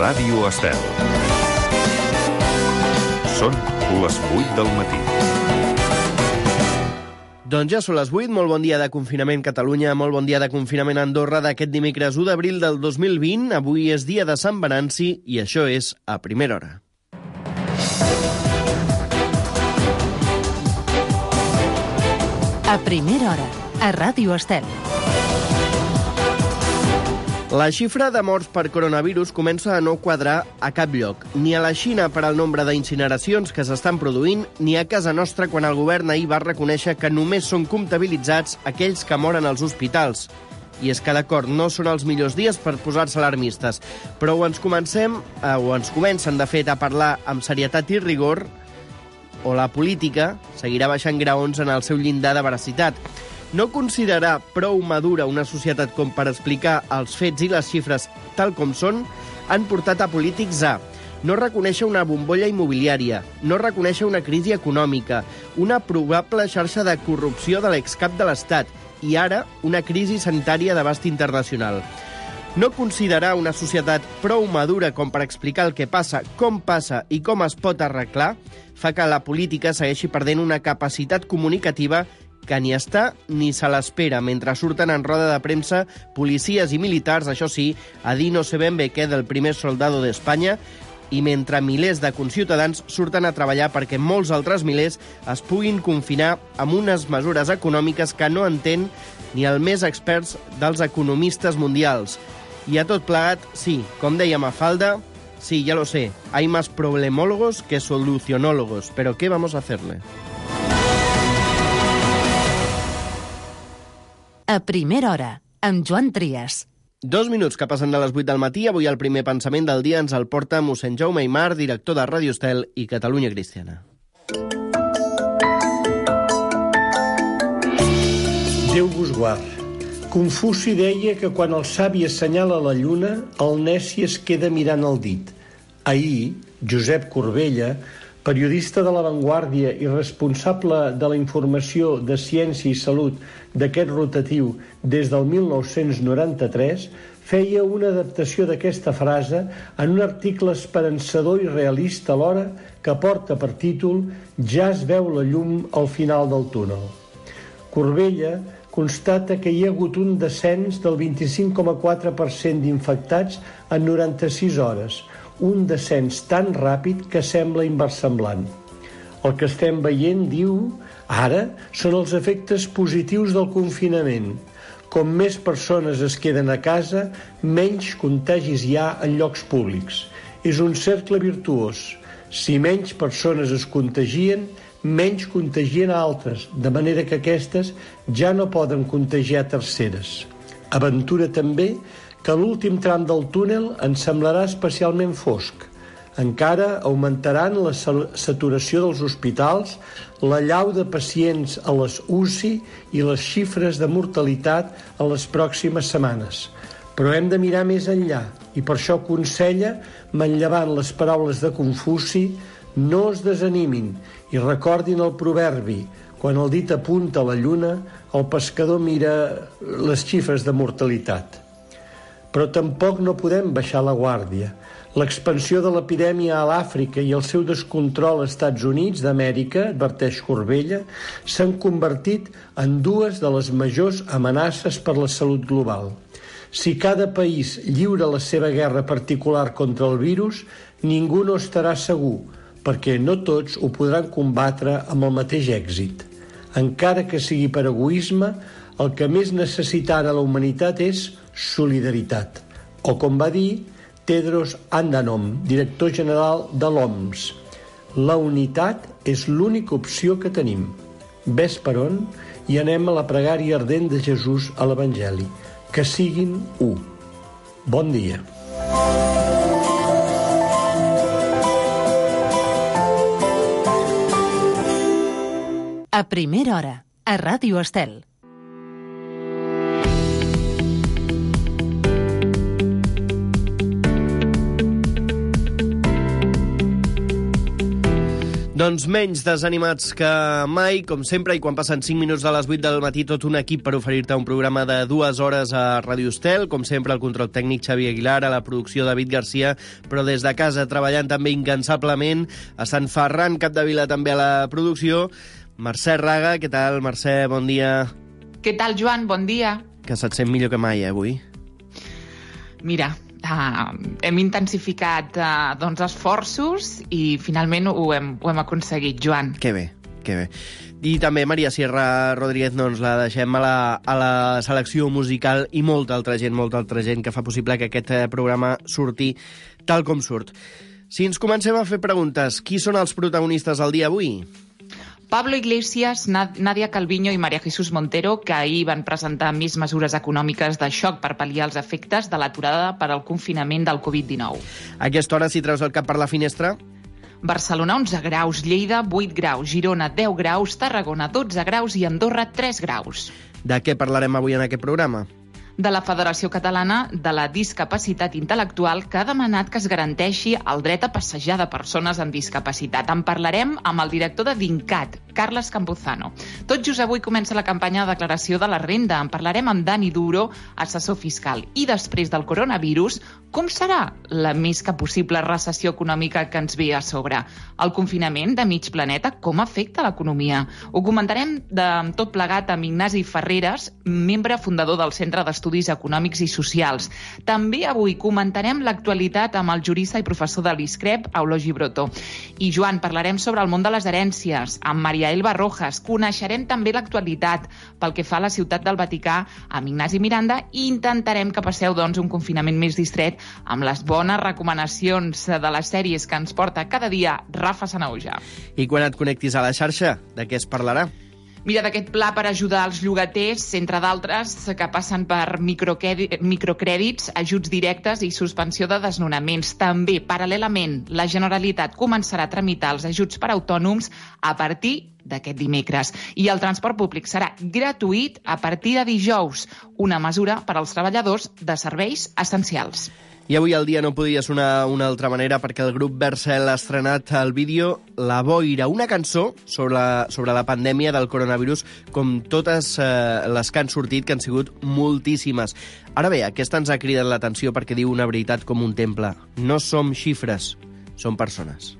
Ràdio Estel. Són les 8 del matí. Doncs ja són les 8, molt bon dia de confinament Catalunya, molt bon dia de confinament Andorra d'aquest dimecres 1 d'abril del 2020. Avui és dia de Sant Venanci i això és a primera hora. A primera hora, a Ràdio Estel. La xifra de morts per coronavirus comença a no quadrar a cap lloc, ni a la Xina per al nombre d'incineracions que s'estan produint, ni a casa nostra quan el govern ahir va reconèixer que només són comptabilitzats aquells que moren als hospitals. I és que, d'acord, no són els millors dies per posar-se alarmistes, però ens comencen, de fet, a parlar amb serietat i rigor, o la política seguirà baixant graons en el seu llindar de veracitat. No considerar prou madura una societat com per explicar els fets i les xifres tal com són han portat a polítics a no reconèixer una bombolla immobiliària, no reconèixer una crisi econòmica, una probable xarxa de corrupció de l'excap de l'Estat i ara una crisi sanitària d'abast internacional. No considerar una societat prou madura com per explicar el que passa, com passa i com es pot arreglar fa que la política segueixi perdent una capacitat comunicativa que ni està ni se l'espera, mentre surten en roda de premsa policies i militars, això sí, a dir no sé ben bé què del primer soldado d'Espanya, i mentre milers de conciutadans surten a treballar perquè molts altres milers es puguin confinar amb unes mesures econòmiques que no entén ni el més experts dels economistes mundials. I a tot plegat, sí, com deia Mafalda, sí, ya lo sé, hay más problemólogos que solucionólogos, pero ¿qué vamos a hacerle? A primera hora, amb Joan Trias. 2 minuts que passen de les 8 del matí. Avui el primer pensament del dia ens el porta mossèn Jaume Aymar, director de Ràdio Estel i Catalunya Cristiana. Déu vos guard. Confuci deia que quan el savi assenyala la lluna, el neci es queda mirant el dit. Ahir, Josep Corbella, periodista de La Vanguardia i responsable de la informació de Ciència i Salut d'aquest rotatiu des del 1993, feia una adaptació d'aquesta frase en un article esperançador i realista alhora que porta per títol «Ja es veu la llum al final del túnel». Corbella constata que hi ha hagut un descens del 25,4% d'infectats en 96 hores, un descens tan ràpid que sembla inversemblant. El que estem veient, diu, ara són els efectes positius del confinament. Com més persones es queden a casa, menys contagis hi ha en llocs públics. És un cercle virtuós. Si menys persones es contagien, menys contagien a altres, de manera que aquestes ja no poden contagiar terceres. Aventura també que l'últim tram del túnel ens semblarà especialment fosc. Encara augmentaran la saturació dels hospitals, la llau de pacients a les UCI i les xifres de mortalitat en les pròximes setmanes. Però hem de mirar més enllà i per això aconsella, manllevant les paraules de Confuci, no es desanimin i recordin el proverbi: quan el dit apunta a la lluna, el pescador mira les xifres de mortalitat. Però tampoc no podem baixar la guàrdia. L'expansió de l'epidèmia a l'Àfrica i el seu descontrol als Estats Units d'Amèrica, adverteix Corbella, s'han convertit en dues de les majors amenaces per la salut global. Si cada país lliura la seva guerra particular contra el virus, ningú no estarà segur, perquè no tots ho podran combatre amb el mateix èxit. Encara que sigui per egoisme, el que més necessita ara la humanitat és solidaritat. O com va dir Tedros Adhanom, director general de l'OMS, la unitat és l'única opció que tenim. Ves per on i anem a la pregària ardent de Jesús a l'Evangeli. Que siguin u. Bon dia. A primera hora, a Ràdio Estel. Doncs menys desanimats que mai, com sempre, i quan passen 5 minuts de les 8 del matí, tot un equip per oferir-te un programa de 2 hores a Ràdio Estel. Com sempre, el control tècnic Xavi Aguilar, a la producció David Garcia, però des de casa treballant també incansablement, a Sant Ferran Capdevila també a la producció. Mercè Raga, què tal, Mercè? Bon dia. Què tal, Joan? Bon dia. Que se't sent millor que mai, avui? Mira, hem intensificat esforços i finalment ho hem aconseguit, Joan. Que bé, que bé. I també Maria Sierra Rodríguez no ens la deixem a la selecció musical i molta altra gent que fa possible que aquest programa surti tal com surt. Si ens comencem a fer preguntes, qui són els protagonistes del dia avui? Pablo Iglesias, Nadia Calviño i María Jesús Montero, que ahir van presentar més mesures econòmiques de xoc per pal·liar els efectes de l'aturada per al confinament del Covid-19. A aquesta hora, si treus el cap per la finestra... Barcelona, 11 graus, Lleida, 8 graus, Girona, 10 graus, Tarragona, 12 graus i Andorra, 3 graus. De què parlarem avui en aquest programa? De la Federació Catalana de la Discapacitat Intel·lectual, que ha demanat que es garanteixi el dret a passejar de persones amb discapacitat. En parlarem amb el director de DINCAT, Carles Campuzano. Tot just avui comença la campanya de declaració de la renda. En parlarem amb Dani Duro, assessor fiscal. I després del coronavirus, com serà la més que possible recessió econòmica que ens ve a sobre? El confinament de mig planeta, com afecta l'economia? Ho comentarem tot plegat amb Ignasi Ferreres, membre fundador del Centre d'Estudis Econòmics i Socials. També avui comentarem l'actualitat amb el jurista i professor de l'ISCREP, Eulogi Brotó. I, Joan, parlarem sobre el món de les herències amb Maria Elba Rojas. Coneixerem també l'actualitat pel que fa a la ciutat del Vaticà amb Ignasi Miranda i intentarem que passeu, un confinament més distret amb les bones recomanacions de les sèries que ens porta cada dia Rafa Sanauja. I quan et connectis a la xarxa, de què es parlarà? Mira, d'aquest pla per ajudar els llogaters, entre d'altres, que passen per microcrèdits, ajuts directes i suspensió de desnonaments. També, paral·lelament, la Generalitat començarà a tramitar els ajuts per autònoms a partir d'aquest dimecres. I el transport públic serà gratuït a partir de dijous, una mesura per als treballadors de serveis essencials. I avui el dia no podia sonar d'una altra manera perquè el grup Vercel ha estrenat el vídeo La Boira, una cançó sobre la pandèmia del coronavirus, com totes les que han sortit, que han sigut moltíssimes. Ara bé, aquesta ens ha cridat l'atenció perquè diu una veritat com un temple. No som xifres, som persones.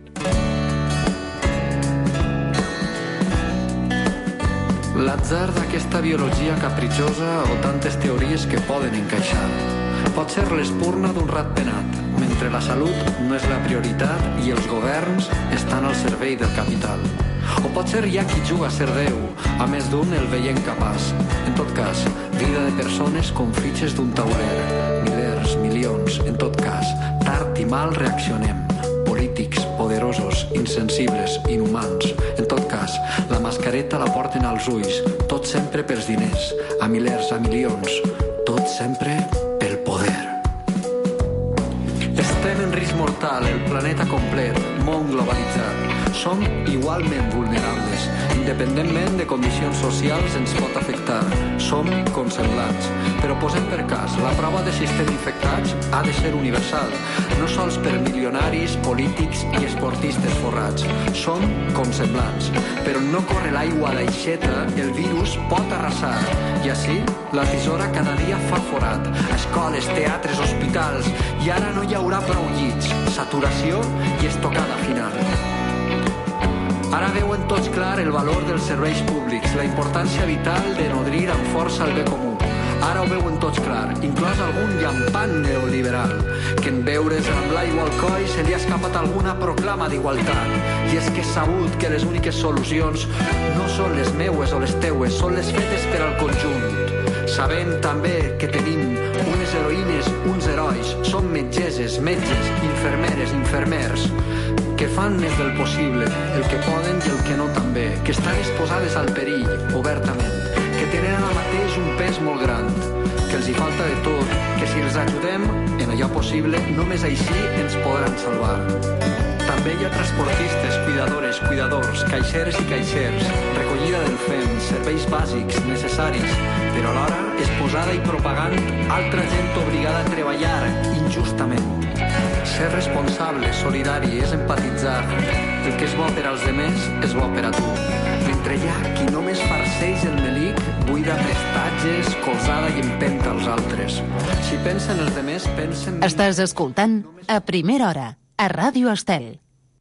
L'atzar d'aquesta biologia capritxosa o tantes teories que poden encaixar. Pot ser l'espurna d'un rat penat, mentre la salut no és la prioritat i els governs estan al servei del capital. O pot ser ja qui juga a ser Déu, a més d'un el veient capaç. En tot cas, vida de persones com fitxes d'un tauler. Milers, milions, en tot cas, tard i mal reaccionem. Polítics, poderosos, insensibles, inhumans. En tot cas, la mascareta la porten als ulls, tot sempre pels diners, a milers, a milions, tot sempre pel poder. Estem en risc mortal, el planeta complet, món globalitzat. Som igualment vulnerables. Independentment de condicions socials ens pot afectar. Som consemblants. Però posem per cas, la prova de si estem infectats ha de ser universal. No sols per milionaris, polítics i esportistes forrats. Som consemblants. Però no corre l'aigua d'aixeta, el virus pot arrasar. I així, la tisora cada dia fa forat. Escoles, teatres, hospitals. I ara no hi haurà prou llits. Saturació i estocada final. Ara veuen tots clar el valor dels serveis públics, la importància vital de nodrir amb força el bé comú. Ara ho veuen tots clar, inclòs algun llampant neoliberal, que en veure's amb l'aigua al coll se li ha escapat alguna proclama d'igualtat. I és que és sabut que les úniques solucions no són les meues o les teues, són les fetes per al conjunt. Sabem també que tenim unes heroïnes, uns herois, són metgesses, metges, infermeres, infermers, que fan més del possible, el que poden i el que no també, que estan exposades al perill, obertament, que tenen ara mateix un pes molt gran, que els hi falta de tot, que si els ajudem en allò possible, només així ens podran salvar. També hi ha transportistes, cuidadores, cuidadors, caixeres i caixers, recollida del FEM, serveis bàsics, necessaris, però alhora exposada i propagant altra gent obligada a treballar injustament. Ser responsable, solidari, és empatitzar. El que és bo per als demés és bo per a tu. Mentre hi ha qui només farceix el melic, buida prestatges, colzada i empenta els altres. Si pensa en els demés, pensa en... Estàs escoltant A Primera Hora, a Ràdio Estel.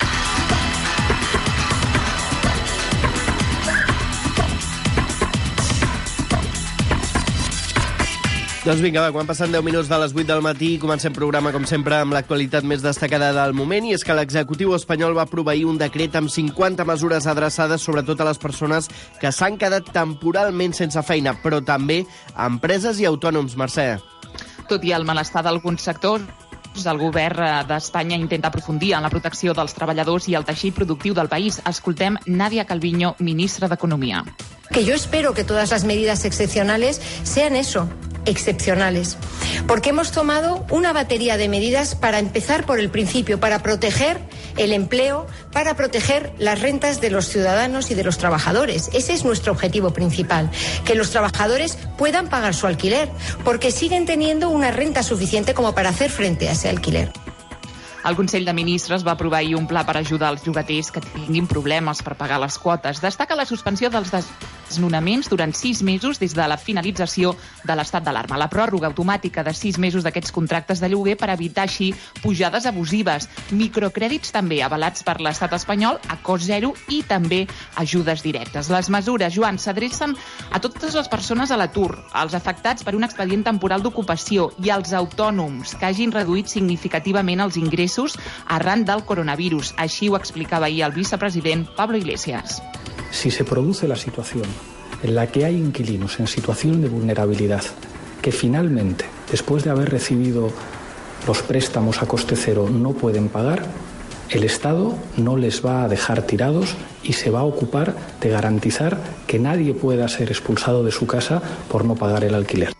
Doncs vinga, va, quan passen 10 minuts de les 8 del matí, comencem programa, com sempre, amb l'actualitat més destacada del moment, i és que l'executiu espanyol va proveir un decret amb 50 mesures adreçades sobretot a les persones que s'han quedat temporalment sense feina, però també a empreses i autònoms, Mercè. Tot i el malestar d'alguns sectors, el govern d'Espanya intenta aprofundir en la protecció dels treballadors i el teixit productiu del país. Escoltem Nadia Calviño, ministra d'Economia. Que yo espero que todas las medidas excepcionales sean eso, excepcionales, porque hemos tomado una batería de medidas para empezar por el principio, para proteger el empleo, para proteger las rentas de los ciudadanos y de los trabajadores. Ese es nuestro objetivo principal, que los trabajadores puedan pagar su alquiler, porque siguen teniendo una renta suficiente como para hacer frente a ese alquiler. El Consell de Ministres va aprovar ahir un pla per ajudar els llogaters que tinguin problemes per pagar les quotes. Destaca la suspensió dels desnonaments durant 6 mesos des de la finalització de l'estat d'alarma. La pròrroga automàtica de 6 mesos d'aquests contractes de lloguer per evitar així pujades abusives. Microcrèdits també avalats per l'estat espanyol a cost zero i també ajudes directes. Les mesures, Joan, s'adrecen a totes les persones a l'atur, als afectats per un expedient temporal d'ocupació i als autònoms que hagin reduït significativament els ingressos arran del coronavirus. Així ho explicava ahir el vicepresident Pablo Iglesias. Si se produce la situación en la que hay inquilinos en situación de vulnerabilidad que finalmente, después de haber recibido los préstamos a coste cero, no pueden pagar, el Estado no les va a dejar tirados y se va a ocupar de garantizar que nadie pueda ser expulsado de su casa por no pagar el alquiler.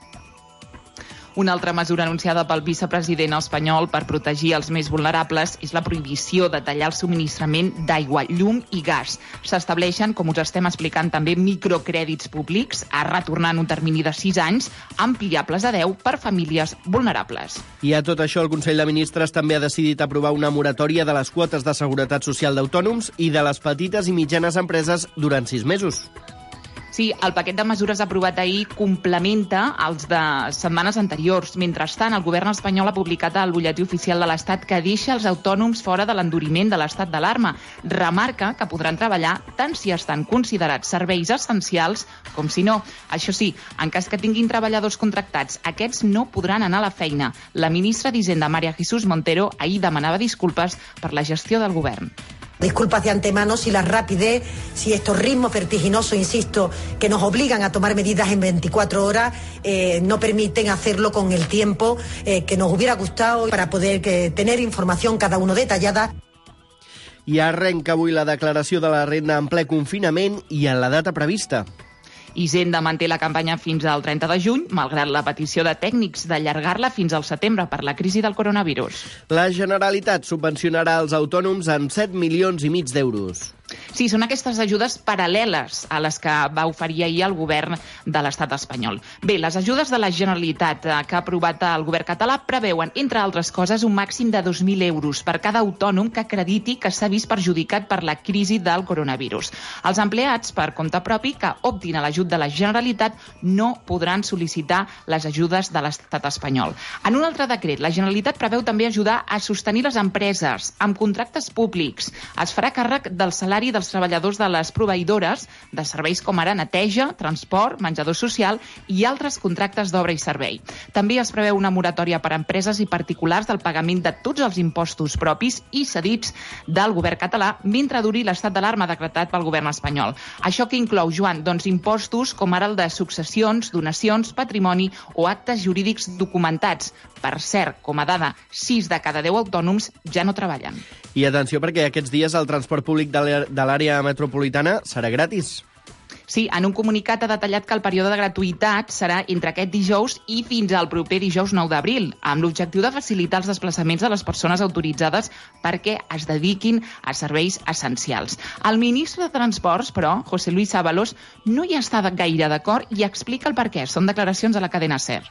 Una altra mesura anunciada pel vicepresident espanyol per protegir els més vulnerables és la prohibició de tallar el subministrament d'aigua, llum i gas. S'estableixen, com us estem explicant també, microcrèdits públics a retornar en un termini de 6 anys, ampliables a 10 per famílies vulnerables. I a tot això, el Consell de Ministres també ha decidit aprovar una moratòria de les quotes de seguretat social d'autònoms i de les petites i mitjanes empreses durant 6 mesos. Sí, el paquet de mesures aprovat ahir complementa els de setmanes anteriors. Mentrestant, el govern espanyol ha publicat al butlletí oficial de l'Estat que deixa els autònoms fora de l'enduriment de l'estat d'alarma. Remarca que podran treballar tant si estan considerats serveis essencials com si no. Això sí, en cas que tinguin treballadors contractats, aquests no podran anar a la feina. La ministra d'Hisenda, María Jesús Montero, ahir demanava disculpes per la gestió del govern. Disculpas de antemano si la rapidez, si estos ritmos vertiginosos, insisto, que nos obligan a tomar medidas en 24 horas, no permiten hacerlo con el tiempo que nos hubiera gustado para poder tener información cada uno detallada. I arrenca avui la declaració de la renda en ple confinament i en la data prevista. Hisenda manté la campanya fins al 30 de juny, malgrat la petició de tècnics d'allargar-la fins al setembre per la crisi del coronavirus. La Generalitat subvencionarà els autònoms amb 7,5 milions d'euros. Sí, són aquestes ajudes paral·leles a les que va oferir ahir el govern de l'estat espanyol. Bé, les ajudes de la Generalitat que ha aprovat el govern català preveuen, entre altres coses, un màxim de 2.000 euros per cada autònom que acrediti que s'ha vist perjudicat per la crisi del coronavirus. Els empleats, per compte propi, que optin a l'ajut de la Generalitat no podran sol·licitar les ajudes de l'estat espanyol. En un altre decret, la Generalitat preveu també ajudar a sostenir les empreses amb contractes públics. Es farà càrrec del salari dels treballadors de les proveïdores de serveis com ara neteja, transport, menjador social i altres contractes d'obra i servei. També es preveu una moratòria per a empreses i particulars del pagament de tots els impostos propis i cedits del govern català mentre duri l'estat d'alarma decretat pel govern espanyol. Això que inclou, Joan, doncs impostos com ara el de successions, donacions, patrimoni o actes jurídics documentats. Per cert, com a dada, 6 de cada 10 autònoms ja no treballen. I atenció, perquè aquests dies el transport públic de l'àrea metropolitana serà gratis. Sí, en un comunicat ha detallat que el període de gratuïtat serà entre aquest dijous i fins al proper dijous 9 d'abril, amb l'objectiu de facilitar els desplaçaments de les persones autoritzades perquè es dediquin a serveis essencials. El ministre de Transports, però, José Luis Ábalos, no hi està gaire d'acord i explica el perquè. Són declaracions a la cadena SER.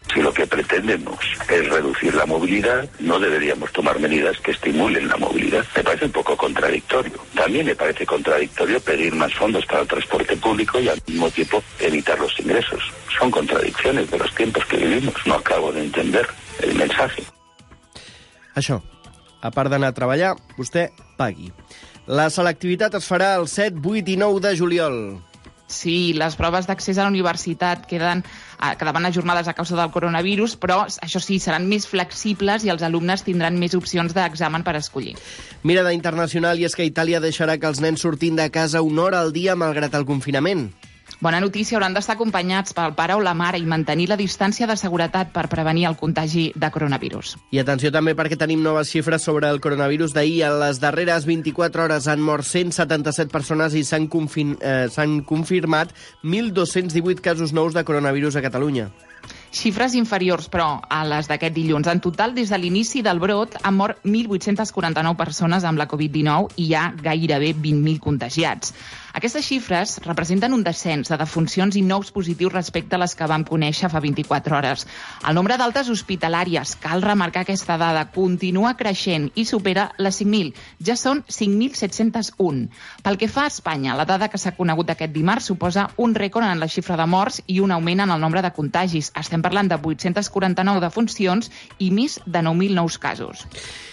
Si lo que pretendemos es reducir la movilidad, no deberíamos tomar medidas que estimulen la movilidad. Me parece un poco contradictorio. También me parece contradictorio pedir más fondos para el transporte público y al mismo tiempo evitar los ingresos. Son contradicciones de los tiempos que vivimos. No acabo de entender el mensaje. Això, a part d'anar a treballar, vostè pagui. La selectivitat es farà el 7, 8 i 9 de juliol. Sí, les proves d'accés a la universitat quedaven ajornades a causa del coronavirus, però això sí, seran més flexibles i els alumnes tindran més opcions d'examen per escollir. Mirada internacional, i és que Itàlia deixarà que els nens surtin de casa una hora al dia malgrat el confinament. Bona notícia, hauran d'estar acompanyats pel pare o la mare i mantenir la distància de seguretat per prevenir el contagi de coronavirus. I atenció també perquè tenim noves xifres sobre el coronavirus d'ahir. En les darreres 24 hores han mort 177 persones i s'han confirmat 1.218 casos nous de coronavirus a Catalunya. Xifres inferiors, però, a les d'aquest dilluns. En total, des de l'inici del brot, han mort 1.849 persones amb la Covid-19 i hi ha gairebé 20.000 contagiats. Aquestes xifres representen un descens de defuncions i nous positius respecte a les que vam conèixer fa 24 hores. El nombre d'altes hospitalàries, cal remarcar aquesta dada, continua creixent i supera les 5.000. Ja són 5.701. Pel que fa a Espanya, la dada que s'ha conegut aquest dimarts suposa un rècord en la xifra de morts i un augment en el nombre de contagis. Estem parlant de 849 defuncions i més de 9.000 nous casos.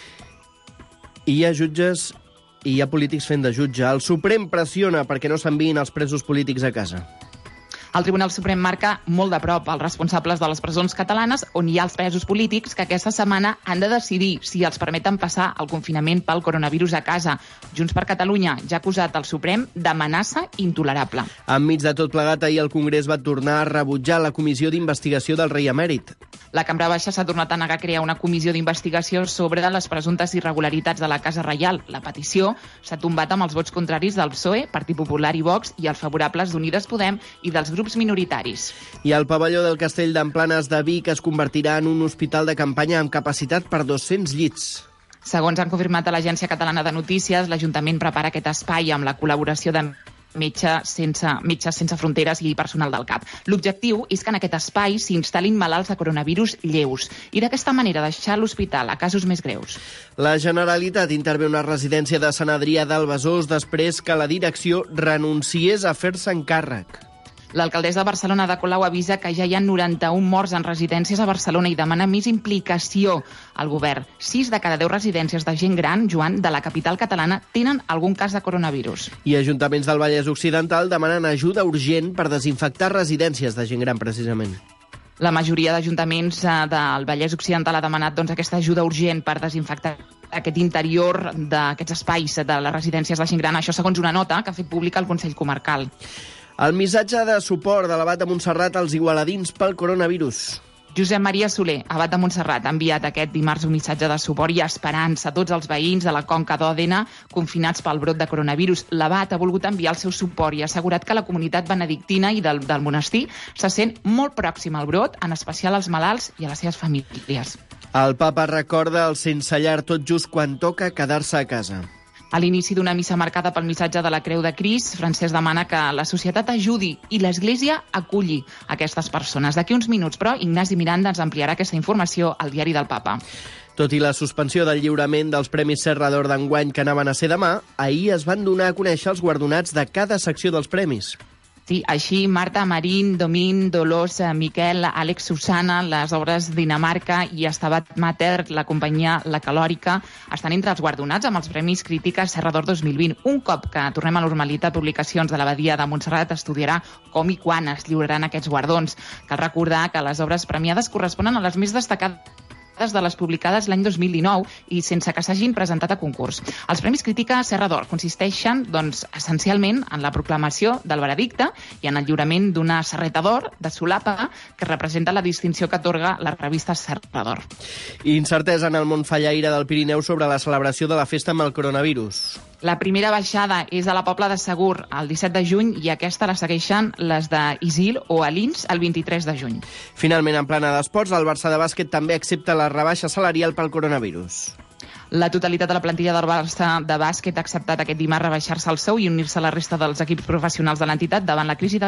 I hi ha jutges i hi ha polítics fent de jutge. El Suprem pressiona perquè no s'enviïn els presos polítics a casa. El Tribunal Suprem marca molt de prop els responsables de les presons catalanes on hi ha els presos polítics que aquesta setmana han de decidir si els permeten passar el confinament pel coronavirus a casa. Junts per Catalunya ja ha acusat el Suprem d'amenaça intolerable. Enmig de tot plegat, ahir el Congrés va tornar a rebutjar la comissió d'investigació del rei emèrit. La Cambra Baixa s'ha tornat a negar a crear una comissió d'investigació sobre les presumptes irregularitats de la Casa Reial. La petició s'ha tombat amb els vots contraris del PSOE, Partit Popular i Vox i els favorables d'Unides Podem i dels grups minoritaris. I el pavelló del Castell d'en Planes de Vic es convertirà en un hospital de campanya amb capacitat per 200 llits. Segons han confirmat a l'Agència Catalana de Notícies, l'Ajuntament prepara aquest espai amb la col·laboració de Metges Sense Fronteres i personal del CAP. L'objectiu és que en aquest espai s'instal·lin malalts de coronavirus lleus i d'aquesta manera deixar l'hospital a casos més greus. La Generalitat intervé una residència de Sant Adrià del Besòs després que la direcció renunciés a fer-se'n càrrec. L'alcaldessa de Barcelona, Ada Colau, avisa que ja hi ha 91 morts en residències a Barcelona i demana més implicació al govern. 6 de cada 10 residències de gent gran, Joan, de la capital catalana, tenen algun cas de coronavirus. I ajuntaments del Vallès Occidental demanen ajuda urgent per desinfectar residències de gent gran, precisament. La majoria d'ajuntaments del Vallès Occidental ha demanat aquesta ajuda urgent per desinfectar aquest interior d'aquests espais de les residències de gent gran. Això segons una nota que ha fet pública el Consell Comarcal. El missatge de suport de l'abat de Montserrat als igualadins pel coronavirus. Josep Maria Soler, abat de Montserrat, ha enviat aquest dimarts un missatge de suport i esperança a tots els veïns de la Conca d'Òdena confinats pel brot de coronavirus. L'abat ha volgut enviar el seu suport i ha assegurat que la comunitat benedictina i del monestir se sent molt pròxima al brot, en especial als malalts i a les seves famílies. El papa recorda el sense llar tot just quan toca quedar-se a casa. A l'inici d'una missa marcada pel missatge de la Creu de Crist, Francesc demana que la societat ajudi i l'Església aculli aquestes persones. D'aquí uns minuts, però, Ignasi Miranda ens ampliarà aquesta informació al Diari del Papa. Tot i la suspensió del lliurament dels Premis Serra d'Or d'enguany que anaven a ser demà, ahir es van donar a conèixer els guardonats de cada secció dels premis. Sí, així Marta Marín, Domín, Dolors, Miquel, Àlex Susana, les obres Dinamarca i Estabat Mater, la companyia La Calòrica, estan entre els guardonats amb els Premis Crítica Serra d'Or 2020. Un cop que tornem a normalitat, Publicacions de l'Abadia de Montserrat estudiarà com i quan es lliuraran aquests guardons. Cal recordar que les obres premiades corresponen a les més destacades de les publicades l'any 2019 i sense que s'hagin presentat a concurs. Els Premis Crítica Serra d'Or consisteixen, essencialment en la proclamació del veredicte i en el lliurament d'una serreta d'or de solapa que representa la distinció que atorga la revista Serra d'Or. Incertesa en el món fallaire del Pirineu sobre la celebració de la festa amb el coronavirus. La primera baixada és a la Pobla de Segur el 17 de juny i aquesta la segueixen les d'Isil o Alins el 23 de juny. Finalment, en plana d'esports, el Barça de bàsquet també accepta la rebaixa salarial pel coronavirus. La totalitat de la plantilla del Barça de bàsquet ha acceptat aquest dimarts rebaixar-se el sou i unir-se a la resta dels equips professionals de l'entitat davant la crisi de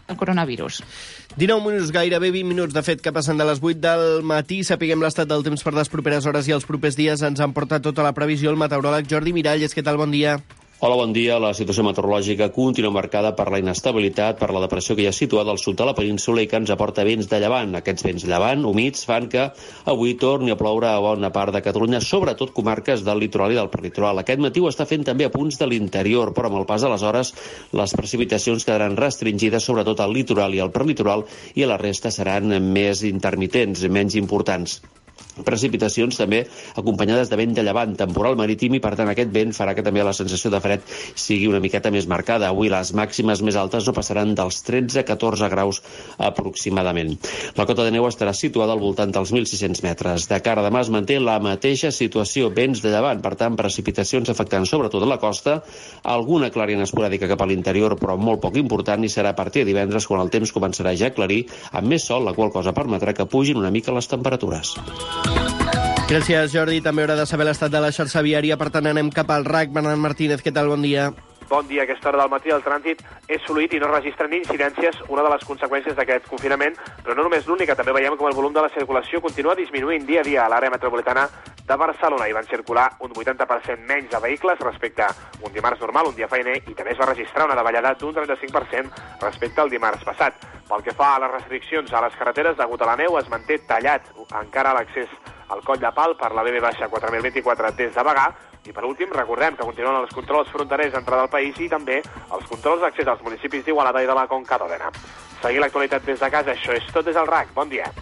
el coronavirus. 19 minuts, gairebé 20 minuts, de fet, que passen de les 8 del matí. Sapiguem l'estat del temps per les properes hores i els propers dies. Ens han portat tota la previsió el meteoròleg Jordi Miralles. Què tal? Bon dia. Hola, bon dia. La situació meteorològica continua marcada per la inestabilitat, per la depressió que hi ha situada al sud de la península i que ens aporta vents de llevant. Aquests vents llevant, humits, fan que avui torni a ploure a bona part de Catalunya, sobretot comarques del litoral i del prelitoral. Aquest matí ho està fent també a punts de l'interior, però amb el pas de les hores les precipitacions quedaran restringides, sobretot al litoral i al prelitoral, i a la resta seran més intermitents, menys importants. Precipitacions també acompanyades de vent de llevant, temporal marítim, i per tant aquest vent farà que també la sensació de fred sigui una miqueta més marcada. Avui les màximes més altes no passaran dels 13-14 graus aproximadament. La cota de neu estarà situada al voltant dels 1.600 metres. De cara a demà es manté la mateixa situació, vents de llevant, per tant precipitacions afectant sobretot a la costa, alguna clarina esporàdica cap a l'interior però molt poc important, i serà a partir de divendres quan el temps començarà ja a aclarir amb més sol, la qual cosa permetrà que pugin una mica les temperatures. Gràcies, Jordi. També haurà de saber l'estat de la xarxa viària, per tant anem cap al RAC. Bernat Martínez, què tal? Bon dia. Bon dia. A aquesta hora del matí el trànsit és fluid i no registren incidències, una de les conseqüències d'aquest confinament, però no només l'única. També veiem com el volum de la circulació continua disminuint dia a dia a l'àrea metropolitana de Barcelona. Hi van circular un 80% menys de vehicles respecte a un dimarts normal, un dia feiner, i també es va registrar una davallada d'un 35% respecte al dimarts passat. Pel que fa a les restriccions a les carreteres, degut a la neu, es manté tallat encara l'accés al Coll de Pal per la BB-4024 des de Bagà. I per últim, recordem que continuen els controls fronterers d'entrada al país i també els controls d'accés als municipis d'Igualada i de la Conca d'Òdena. Seguir l'actualitat des de casa, això és tot des del RAC. Bon dia.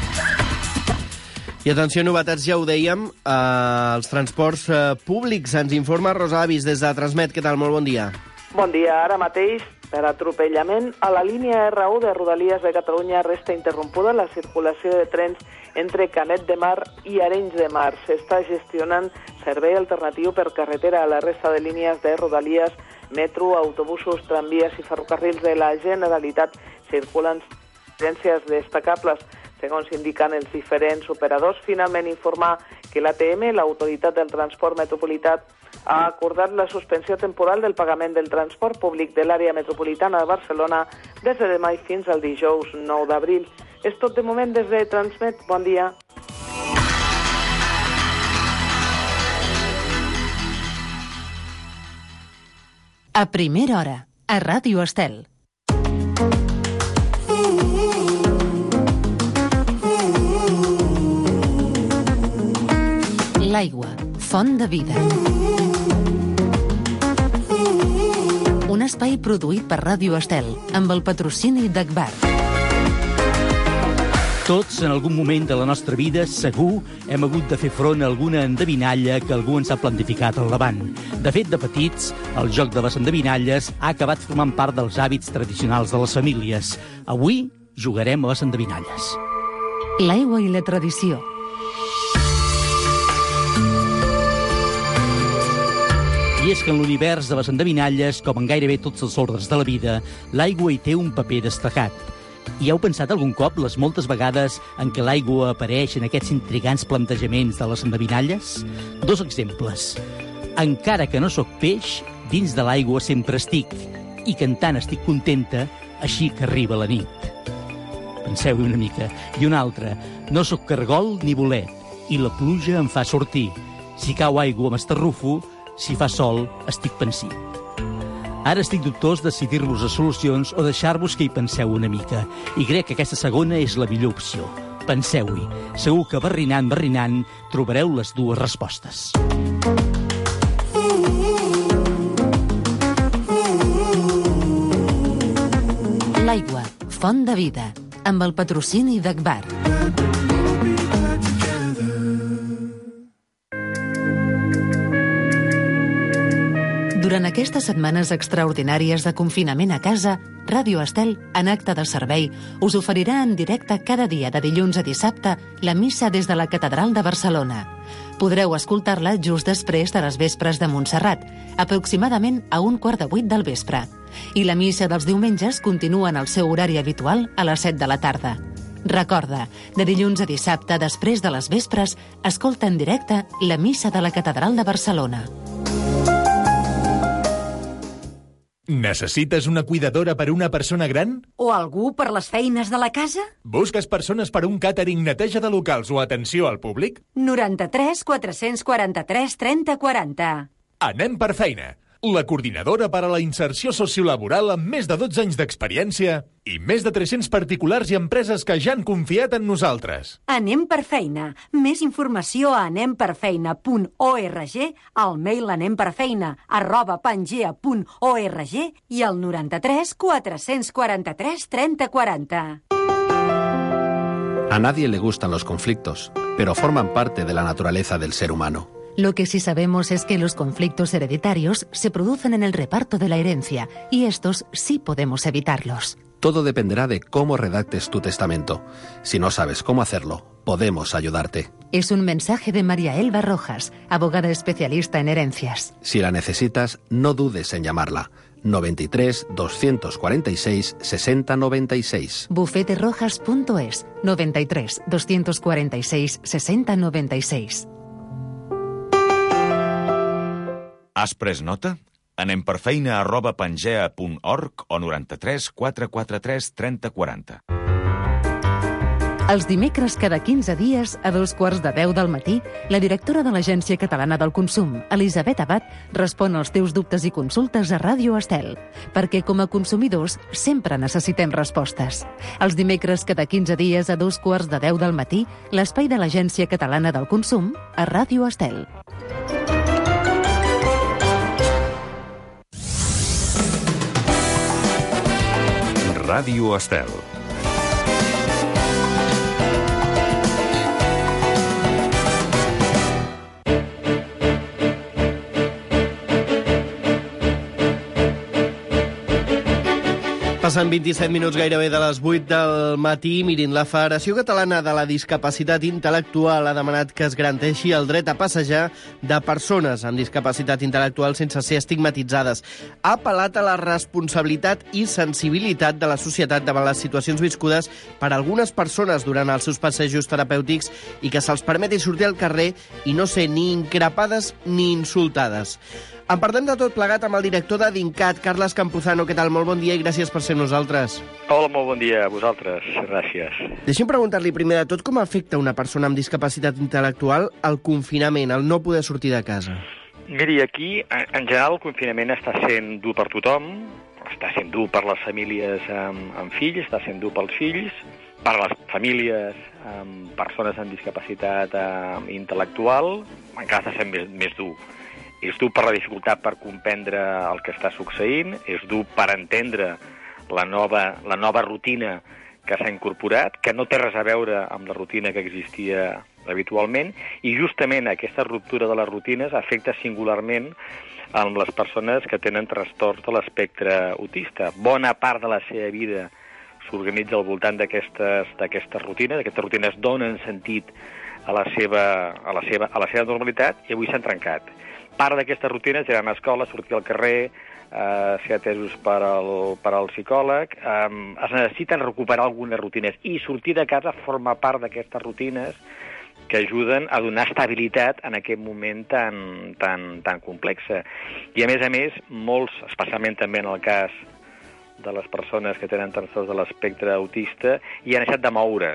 I atenció, novetats, ja ho dèiem, els transports públics. Ens informa Rosa Avis des de Transmet. Què tal? Molt bon dia. Bon dia. Ara mateix, per atropellament, a la línia R1 de Rodalies de Catalunya resta interrompuda la circulació de trens entre Canet de Mar i Arenys de Mar. S'està gestionant servei alternatiu per carretera a la resta de línies de Rodalies, metro, autobusos, tramvies i ferrocarrils de la Generalitat. Circulen incidències destacables, segons indican els diferents operadors. Finalment, informar que l'ATM, l'Autoritat del Transport Metropolità, ha acordat la suspensió temporal del pagament del transport públic de l'àrea metropolitana de Barcelona des de demà fins al dijous 9 d'abril. És tot de moment des de Transmet. Bon dia. A primera hora, a Ràdio Estel. L'aigua, font de vida. Un espai produït per Ràdio Estel, amb el patrocini d'Agbar. Tots, en algun moment de la nostra vida, segur, hem hagut de fer front a alguna endevinalla que algú ens ha plantificat al davant. De fet, de petits, el joc de les endevinalles ha acabat formant part dels hàbits tradicionals de les famílies. Avui jugarem a les endevinalles. L'aigua i la tradició. I és que en l'univers de les endevinalles, com en gairebé tots els ordres de la vida, l'aigua hi té un paper destacat. I heu pensat algun cop les moltes vegades en què l'aigua apareix en aquests intrigants plantejaments de les endevinalles? Dos exemples. Encara que no sóc peix, dins de l'aigua sempre estic, i cantant estic contenta, així que arriba la nit. Penseu-hi una mica. I una altra. No sóc cargol ni bolet, i la pluja em fa sortir. Si cau aigua m'estarrufo, si fa sol estic pensiu. Ara estic dubtós de decidir-vos a solucions o deixar-vos que hi penseu una mica. I crec que aquesta segona és la millor opció. Penseu-hi. Segur que barrinant, trobareu les dues respostes. L'aigua, font de vida, amb el patrocini d'Agbar. Durant aquestes setmanes extraordinàries de confinament a casa, Ràdio Estel, en acte de servei, us oferirà en directe cada dia de dilluns a dissabte la missa des de la Catedral de Barcelona. Podreu escoltar-la just després de les vespres de Montserrat, aproximadament a 7:15 del vespre. I la missa dels diumenges continua en el seu horari habitual a les 7 de la tarda. Recorda, de dilluns a dissabte, després de les vespres, escolta en directe la missa de la Catedral de Barcelona. Necessites una cuidadora per a una persona gran? O algú per les feines de la casa? Busques persones per a un càtering, neteja de locals o atenció al públic? 93 443 30 40. Anem per feina. La coordinadora per a la inserció sociolaboral amb més de 12 anys d'experiència i més de 300 particulars i empreses que ja han confiat en nosaltres. Anem per feina. Més informació a anemperfeina.org, al mail anemperfeina@pangea.org i al 93 443 30 40. A nadie le gustan los conflictos, pero forman parte de la naturaleza del ser humano. Lo que sí sabemos es que los conflictos hereditarios se producen en el reparto de la herencia, y estos sí podemos evitarlos. Todo dependerá de cómo redactes tu testamento. Si no sabes cómo hacerlo, podemos ayudarte. Es un mensaje de María Elba Rojas, abogada especialista en herencias. Si la necesitas, no dudes en llamarla. 93 246 60 96. Bufeterojas.es 93 246 60 96. Has pres nota? Anem per feina@pangea.org o 93 443 30 40. Els dimecres cada 15 dies, a 9:15 del matí, la directora de l'Agència Catalana del Consum, Elisabet Abad, respon als teus dubtes i consultes a Ràdio Estel, perquè com a consumidors sempre necessitem respostes. Els dimecres cada 15 dies, a 9:15 del matí, l'espai de l'Agència Catalana del Consum a Ràdio Estel. Ràdio Estel. Passen 27 minuts gairebé de les 8 del matí. Mirin, la Federació Catalana de la Discapacitat Intel·lectual ha demanat que es garanteixi el dret a passejar de persones amb discapacitat intel·lectual sense ser estigmatitzades. Ha apel·lat a la responsabilitat i sensibilitat de la societat davant les situacions viscudes per algunes persones durant els seus passejos terapèutics i que se'ls permeti sortir al carrer i no ser ni increpades ni insultades. En parlem de tot plegat amb el director de DINCAT, Carles Campuzano. Què tal? Molt bon dia i gràcies per ser amb nosaltres. Hola, molt bon dia a vosaltres. Gràcies. Deixi'm preguntar-li primer de tot com afecta una persona amb discapacitat intel·lectual el confinament, el no poder sortir de casa. Miri, aquí, en general, el confinament està sent dur per tothom, està sent dur per les famílies amb fills, està sent dur pels fills, per les famílies amb persones amb discapacitat intel·lectual, encara està sent més dur. És dur per la dificultat per comprendre el que està succeint, és dur per entendre la nova rutina que s'ha incorporat, que no té res a veure amb la rutina que existia habitualment, i justament aquesta ruptura de les rutines afecta singularment amb les persones que tenen trastorns de l'espectre autista. Bona part de la seva vida s'organitza al voltant d'aquestes rutines. Aquestes rutines donen sentit a la seva normalitat i avui s'han trencat. Part d'aquestes rutines eren a escola, sortir al carrer, ser atesos per al psicòleg. Es necessiten recuperar algunes rutines i sortir de casa forma part d'aquestes rutines que ajuden a donar estabilitat en aquest moment tan complex. I a més, molts, especialment també en el cas de les persones que tenen trastorns de l'espectre autista, hi han deixat de moure's.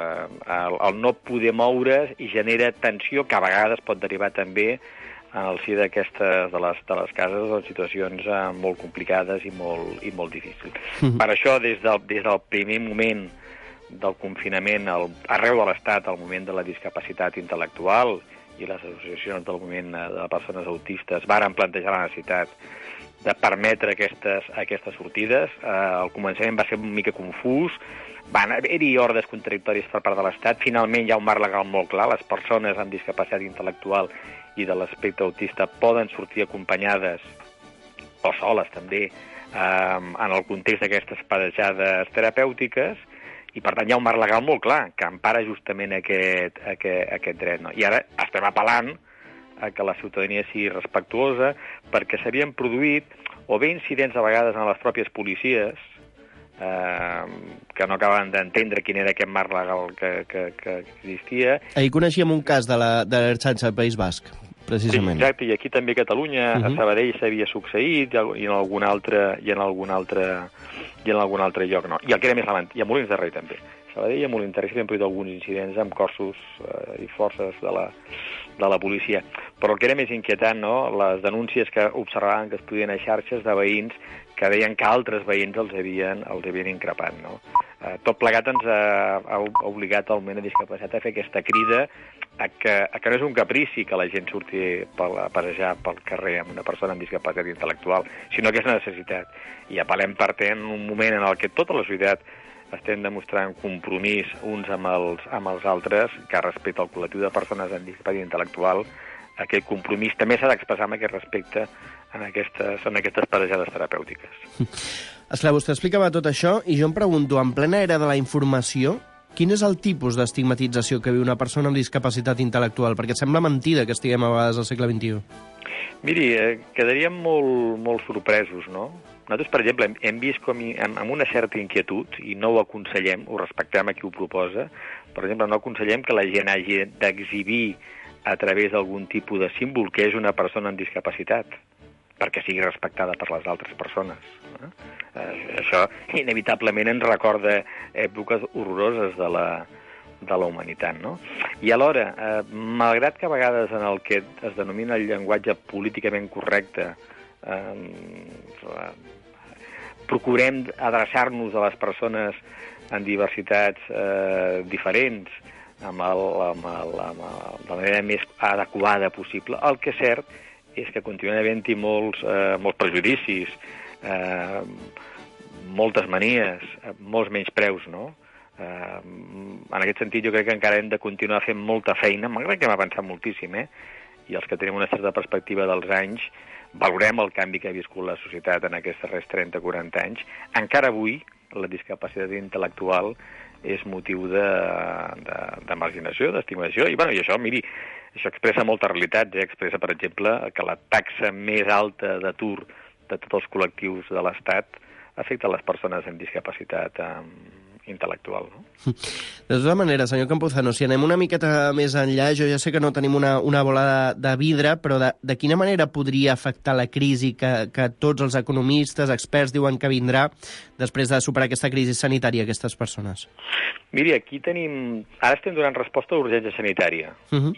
El no poder moure's i genera tensió que a vegades pot derivar també al si d'aquestes de les cases en situacions molt complicades i molt difícils. Per això, des del primer moment del confinament arreu de l'Estat, al moment de la discapacitat intel·lectual i les associacions del moviment de persones autistes varen plantejar la necessitat de permetre aquestes sortides. Al començament va ser una mica confús, van haver-hi ordres contradictòries per part de l'Estat. Finalment hi ha un marc legal molt clar, les persones amb discapacitat intel·lectual i de l'espectre autista poden sortir acompanyades, o soles també, en el context d'aquestes passejades terapèutiques, i per tant hi ha un marc legal molt clar que empara justament aquest dret. No? I ara estem apel·lant a que la ciutadania sigui respectuosa, perquè s'havien produït o bé incidents a vegades en les pròpies policies que no acaben d'entendre quin era aquest marc legal que existia. Ahir coneixíem un cas de l'Ertzaintza al País Basc. precisament. Sí, exacte, i aquí també a Catalunya, a Sabadell s'havia succeït, i en algun altre lloc no. I el que era més lamentant, i a Molins de Rei també. A Sabadell i a Molins de Rei s'havien produït alguns incidents amb cossos i forces de la policia. Però el que era més inquietant, no?, les denúncies que observaven que es produïen a xarxes de veïns que deien que altres veïns els havien increpat, no? Tot plegat ens ha obligat al moviment de discapacitat a fer aquesta crida a que no és un caprici que la gent surti a passejar pel carrer amb una persona amb discapacitat intel·lectual, sinó que és una necessitat. I apel·lem per tant en un moment en el que tota la societat estem demostrant compromís uns amb els altres, que respecte al col·lectiu de persones amb discapacitat intel·lectual, aquest compromís també s'ha d'expressar amb aquest respecte en aquestes passejades terapèutiques. Esclar, vostè explicava tot això i jo em pregunto, en plena era de la informació, quin és el tipus d'estigmatització que viu una persona amb discapacitat intel·lectual? Perquè sembla mentida que estiguem a vegades al segle XXI. Miri, quedaríem molt sorpresos, no? Nosaltres, per exemple, hem vist com amb una certa inquietud, i no ho aconsellem, ho respectem a qui ho proposa, per exemple, no aconsellem que la gent hagi d'exhibir a través d'algun tipus de símbol que és una persona amb discapacitat, perquè sigui respectada per les altres persones. Això inevitablement ens recorda èpoques horroroses de la humanitat, no? I alhora, malgrat que a vegades en el que es denomina el llenguatge políticament correcte procurem adreçar-nos a les persones amb diversitats diferents de la manera més adequada possible, el que és cert és que continuen havent-hi molts prejudicis, moltes manies, molts menyspreus, no? En aquest sentit jo crec que encara hem de continuar fent molta feina, malgrat que hem avançat moltíssim, i els que tenim una certa perspectiva dels anys valorem el canvi que ha viscut la societat en aquests darrers 30-40 anys. Encara avui la discapacitat intel·lectual és motiu de marginació, d'estigmatització, i això, miri, això expressa moltes realitats, expressa, per exemple, que la taxa més alta d'atur de tots els col·lectius de l'Estat afecta les persones amb discapacitat intel·lectual, no? De tota manera, senyor Campuzano, si anem una miqueta més enllà, jo ja sé que no tenim una bola de vidre, però de quina manera podria afectar la crisi que tots els economistes, experts diuen que vindrà després de superar aquesta crisi sanitària a aquestes persones? Miri, aquí ara estem donant resposta a l'urgència sanitària,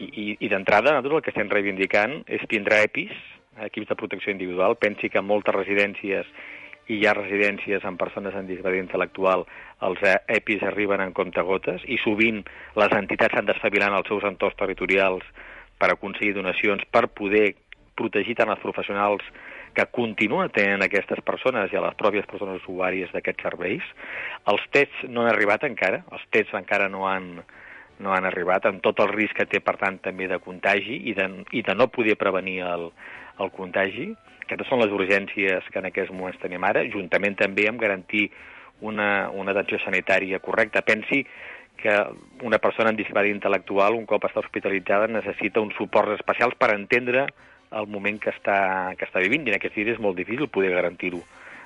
i d'entrada nosaltres el que estem reivindicant és tindre EPIs, equips de protecció individual. Pensi que moltes residències i hi ha residències amb persones amb discapacitat intel·lectual, els EPIs arriben en comptagotes i sovint les entitats s'han d'espavilar en els seus entorns territorials per aconseguir donacions per poder protegir tant els professionals que continuen tenint aquestes persones i a les pròpies persones usuàries d'aquests serveis. Els tests no han arribat encara, els tests encara no han arribat, amb tot el risc que té, per tant, també de contagi i de no poder prevenir el contagi. Aquestes són les urgències que en aquests moments tenim ara, juntament també amb garantir una atenció sanitària correcta. Pensi que una persona amb discapacitat intel·lectual, un cop està hospitalitzada, necessita uns suports especials per entendre el moment que està vivint, i en aquests dies és molt difícil poder garantir-ho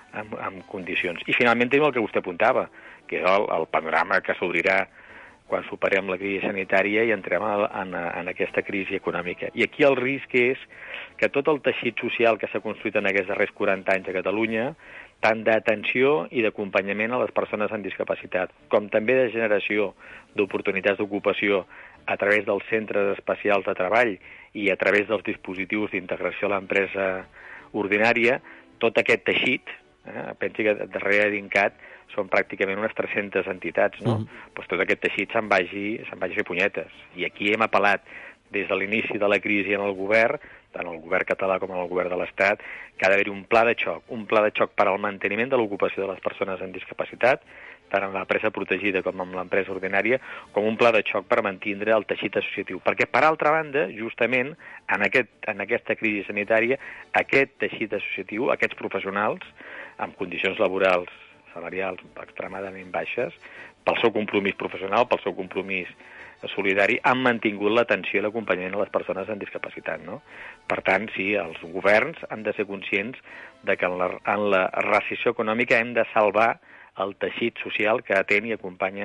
en condicions. I finalment tenim el que vostè apuntava, que és el panorama que s'obrirà quan superem la crisi sanitària i entrem en aquesta crisi econòmica. I aquí el risc és que tot el teixit social que s'ha construït en aquests darrers 40 anys a Catalunya, tant d'atenció i d'acompanyament a les persones amb discapacitat, com també de generació d'oportunitats d'ocupació a través dels centres especials de treball i a través dels dispositius d'integració a l'empresa ordinària, tot aquest teixit, pensi que darrere d'INCAT són pràcticament unes 300 entitats, no? Doncs tot aquest teixit se'n vagi a fer punyetes. I aquí hem apel·lat des de l'inici de la crisi en el govern, tant el govern català com el govern de l'Estat, que ha d'haver-hi un pla de xoc per al manteniment de l'ocupació de les persones amb discapacitat, tant en l'empresa protegida com en l'empresa ordinària, com un pla de xoc per mantindre el teixit associatiu. Perquè, per altra banda, justament, en aquesta crisi sanitària, aquest teixit associatiu, aquests professionals, amb condicions laborals, salarials extremadament baixes, pel seu compromís professional, pel seu compromís solidari, han mantingut l'atenció i l'acompanyament a les persones amb discapacitat, no? Per tant, sí, els governs han de ser conscients de que en la recessió econòmica hem de salvar el teixit social que atén i acompanya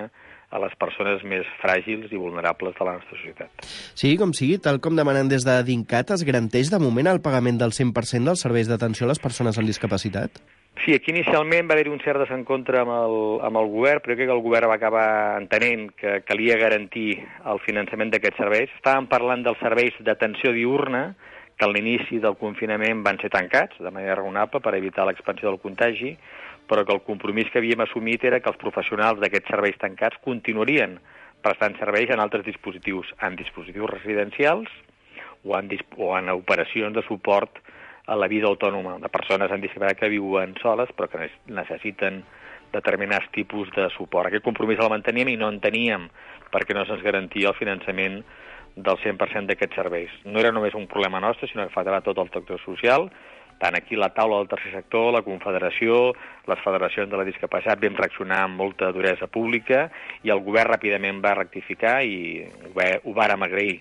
a les persones més fràgils i vulnerables de la nostra societat. Sí, com sigui, tal com demanen des de DINCAT, es garanteix de moment el pagament del 100% dels serveis d'atenció a les persones amb discapacitat? Sí, aquí inicialment va haver-hi un cert desencontre amb el govern, però crec que el govern va acabar entenent que calia garantir el finançament d'aquests serveis. Estàvem parlant dels serveis d'atenció diürna, que a l'inici del confinament van ser tancats de manera raonable per evitar l'expansió del contagi, però que el compromís que havíem assumit era que els professionals d'aquests serveis tancats continuarien prestant serveis en altres dispositius, en dispositius residencials o en operacions de suport a la vida autònoma de persones amb discapacitat que viuen soles però que necessiten determinats tipus de suport. Aquest compromís el manteníem i no en teníem perquè no se'ns garantia el finançament del 100% d'aquests serveis. No era només un problema nostre, sinó que afectava tot el sector social, tant aquí la taula del tercer sector, la Confederació, les federacions de la discapacitat vam reaccionar amb molta duresa pública i el govern ràpidament va rectificar i ho vàrem agrair.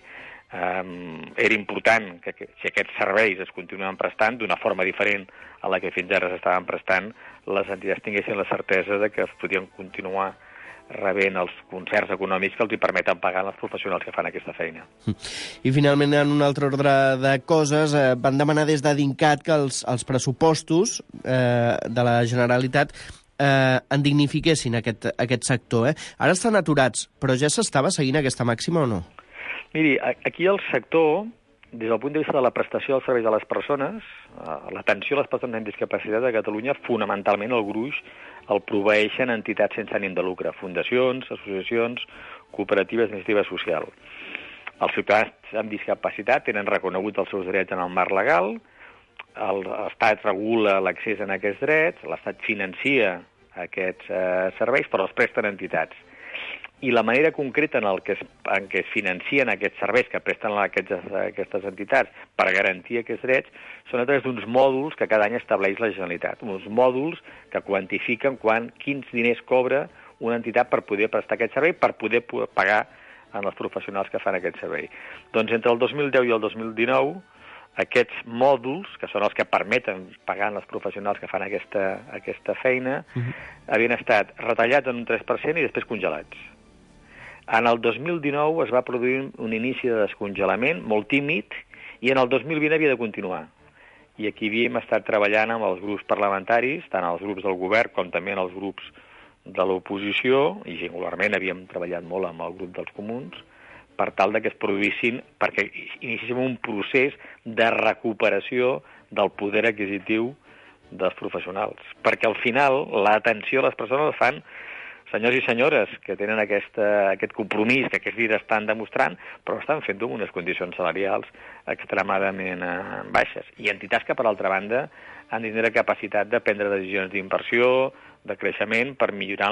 Era important que si aquests serveis es continuen prestant d'una forma diferent a la que fins ara s'estaven prestant, les entitats tinguessin la certesa de que es podien continuar rebent els concerts econòmics que els hi permeten pagar els professionals que fan aquesta feina. I finalment, en un altre ordre de coses, van demanar des de DINCAT que els pressupostos de la Generalitat en dignifiquessin aquest sector. Ara estan aturats, però ja s'estava seguint aquesta màxima o no? Miri, aquí el sector, des del punt de vista de la prestació dels serveis a les persones, l'atenció a les persones amb discapacitat a Catalunya, fonamentalment el gruix el proveeixen entitats sense ànim de lucre, fundacions, associacions, cooperatives d'iniciativa social. Els ciutadans amb discapacitat tenen reconegut els seus drets en el marc legal, l'Estat regula l'accés a aquests drets, l'Estat financia aquests serveis, però els presten entitats. I la manera concreta en què es financien aquests serveis que presten aquestes entitats per garantir aquests drets són a través d'uns mòduls que cada any estableix la Generalitat. Uns mòduls que quantifiquen quins diners cobra una entitat per poder prestar aquest servei, per poder pagar als professionals que fan aquest servei. Doncs entre el 2010 i el 2019 aquests mòduls, que són els que permeten pagar als professionals que fan aquesta feina, havien estat retallats en un 3% i després congelats. En el 2019 es va produir un inici de descongelament molt tímid i en el 2020 havia de continuar. I aquí havíem estat treballant amb els grups parlamentaris, tant els grups del govern com també els grups de l'oposició, i singularment havíem treballat molt amb el grup dels comuns, per tal que es produïssin, perquè iniciéssim un procés de recuperació del poder adquisitiu dels professionals. Perquè al final l'atenció a les persones la fan senyors i senyores que tenen aquest compromís que aquests dies estan demostrant, però estan fent-ho amb unes condicions salarials extremadament baixes. I entitats que, per altra banda, han de tenir la capacitat de prendre decisions d'inversió, de creixement, per millorar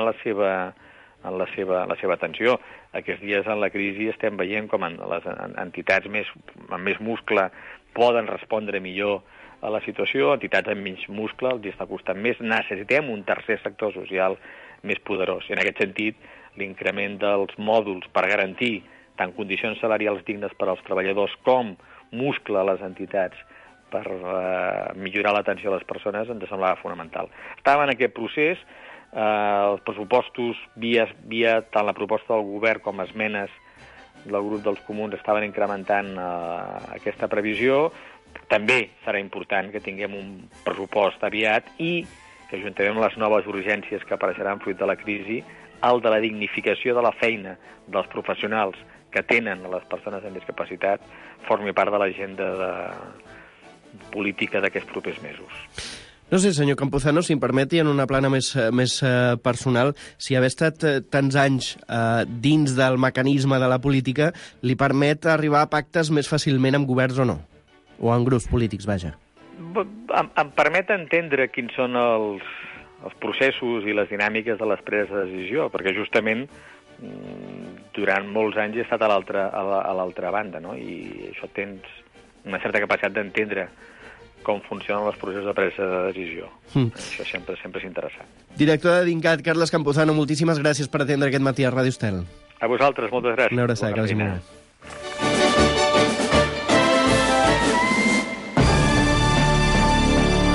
en la seva atenció. Aquests dies en la crisi estem veient com les entitats amb més muscle poden respondre millor a la situació, entitats amb menys muscle els està costant més. Necessitem un tercer sector social més poderós. En aquest sentit, l'increment dels mòduls per garantir tant condicions salarials dignes per als treballadors com muscle a les entitats per millorar l'atenció a les persones ens semblava fonamental. Estàvem en aquest procés, els pressupostos via tant la proposta del govern com esmenes del grup dels comuns estaven incrementant aquesta previsió. També serà important que tinguem un pressupost aviat i que juntament amb les noves urgències que apareixeran fruit de la crisi, el de la dignificació de la feina dels professionals que tenen les persones amb discapacitat formi part de l'agenda política d'aquests propers mesos. No sé, senyor Campuzano, si em permeti, en una plana més personal, si haver estat tants anys dins del mecanisme de la política li permet arribar a pactes més fàcilment amb governs o no? O en grups polítics, vaja. Em permet entendre quins són els processos i les dinàmiques de les preses de decisió, perquè justament durant molts anys he estat a l'altra banda, no? I això tens una certa capacitat d'entendre com funcionen els processos de presa de decisió. Això sempre és interessant. Director de DINCAT, Carles Campuzano, moltíssimes gràcies per atendre aquest matí a Ràdio Estel. A vosaltres, moltes gràcies. Una abraçada, que vagi molt bé.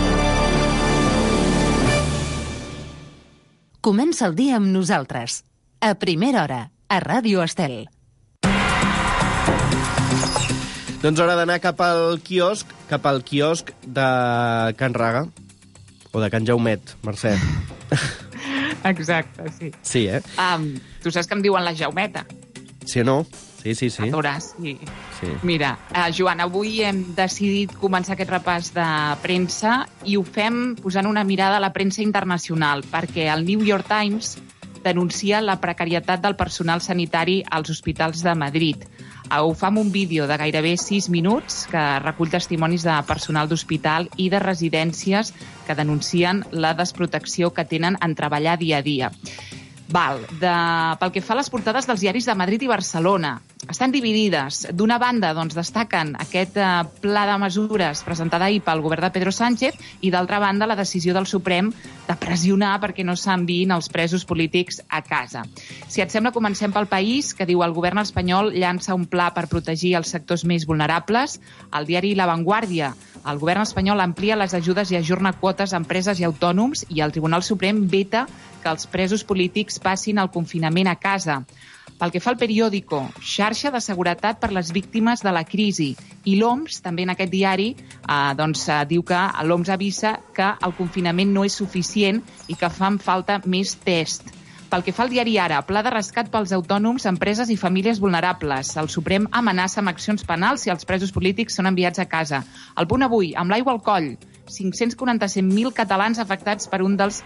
Comença el dia amb nosaltres. a primera hora, a Ràdio Estel. Doncs hora d'anar cap al quiosc de Can Raga, o de Can Jaumet, Mercè. Exacte, sí. Sí, Tu saps que em diuen la Jaumeta? Sí o no? Sí. Adores, sí. Mira, Joan, avui hem decidit començar aquest repàs de premsa i ho fem posant una mirada a la premsa internacional, perquè el New York Times denuncia la precarietat del personal sanitari als hospitals de Madrid. Ho fa amb un vídeo de gairebé 6 minuts que recull testimonis de personal d'hospital i de residències que denuncien la desprotecció que tenen en treballar dia a dia. Pel que fa a les portades dels diaris de Madrid i Barcelona, estan dividides. D'una banda, destaquen aquest pla de mesures presentat ahir pel govern de Pedro Sánchez i, d'altra banda, la decisió del Suprem de pressionar perquè no s'enviïn els presos polítics a casa. Si et sembla, comencem pel País, que diu el govern espanyol llança un pla per protegir els sectors més vulnerables. El diari La Vanguardia, el govern espanyol amplia les ajudes i ajorna quotes a empreses i autònoms i el Tribunal Suprem veta que els presos polítics passin el confinament a casa. Pel que fa al Periódico, xarxa de seguretat per les víctimes de la crisi. I l'OMS, també en aquest diari, diu que l'OMS avisa que el confinament no és suficient i que fan falta més test. Pel que fa al diari Ara, pla de rescat pels autònoms, empreses i famílies vulnerables. El Suprem amenaça amb accions penals si els presos polítics són enviats a casa. El Punt Avui, amb l'aigua al coll, 547.000 catalans afectats per un dels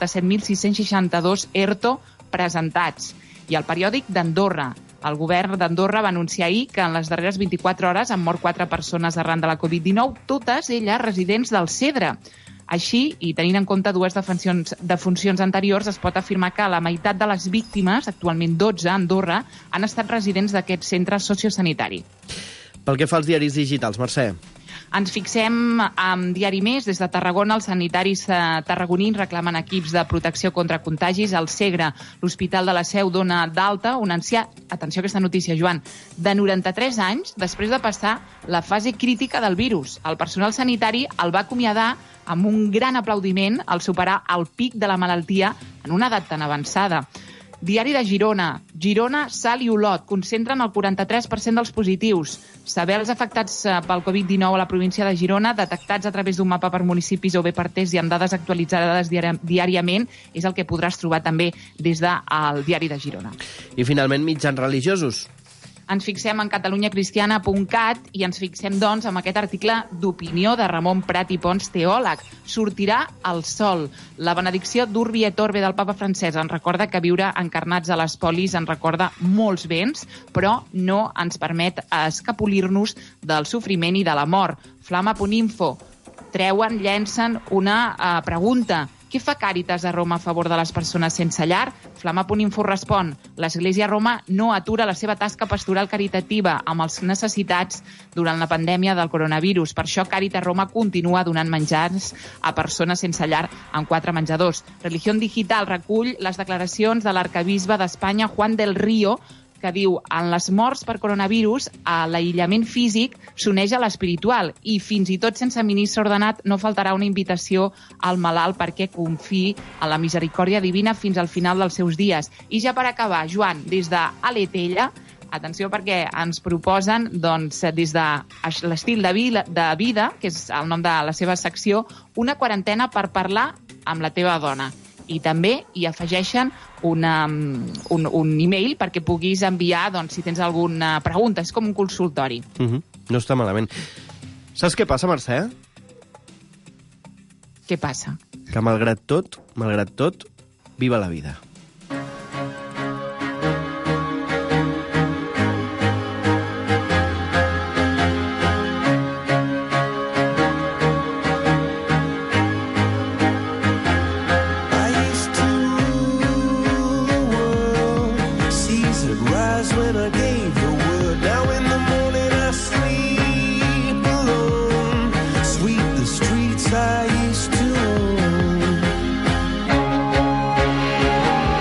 77.662 ERTO presentats. I el periòdic d'Andorra. El govern d'Andorra va anunciar ahir que en les darreres 24 hores han mort 4 persones arran de la Covid-19, totes elles residents del Cedre. Així, i tenint en compte dues defuncions anteriors, es pot afirmar que la meitat de les víctimes, actualment 12 a Andorra, han estat residents d'aquest centre sociosanitari. Pel que fa als diaris digitals, Mercè. Ens fixem en Diari Més. Des de Tarragona, els sanitaris tarragonins reclamen equips de protecció contra contagis. Al Segre, l'Hospital de la Seu dona d'alta un ancià, atenció a aquesta notícia, Joan, de 93 anys, després de passar la fase crítica del virus. El personal sanitari el va acomiadar amb un gran aplaudiment al superar el pic de la malaltia en una edat tan avançada. Diari de Girona. Girona, Salt i Olot concentren el 43% dels positius. Saber els afectats pel Covid-19 a la província de Girona, detectats a través d'un mapa per municipis o bé per test i amb dades actualitzades diàriament, és el que podràs trobar també des del Diari de Girona. I finalment, mitjans religiosos. Ens fixem en catalunyacristiana.cat i ens fixem, doncs, en aquest article d'opinió de Ramon Prat i Pons, teòleg. Sortirà el sol. La benedicció d'Urbi et Orbi del papa francès ens recorda que viure encarnats a les polis ens recorda molts béns, però no ens permet escapolir-nos del sofriment i de la mort. Flama.info llencen una pregunta. Què fa Càritas a Roma a favor de les persones sense llar? Flama.info respon: l'Església a Roma no atura la seva tasca pastoral caritativa amb els necessitats durant la pandèmia del coronavirus. Per això Càritas Roma continua donant menjars a persones sense llar en 4 menjadors. Religión Digital recull les declaracions de l'arcabisbe d'Espanya, Juan del Río, que diu: en les morts per coronavirus, l'aïllament físic s'uneix a l'espiritual i fins i tot sense ministre ordenat no faltarà una invitació al malalt perquè confiï en la misericòrdia divina fins al final dels seus dies. I ja per acabar, Joan, des d'Aletella, atenció perquè ens proposen, doncs, des de l'estil de vida, que és el nom de la seva secció, una quarantena per parlar amb la teva dona. I també hi afegeixen un e-mail perquè puguis enviar, doncs, si tens alguna pregunta. És com un consultori. No està malament. Saps què passa, Mercè? Què passa? Que malgrat tot, viva la vida. I used to own.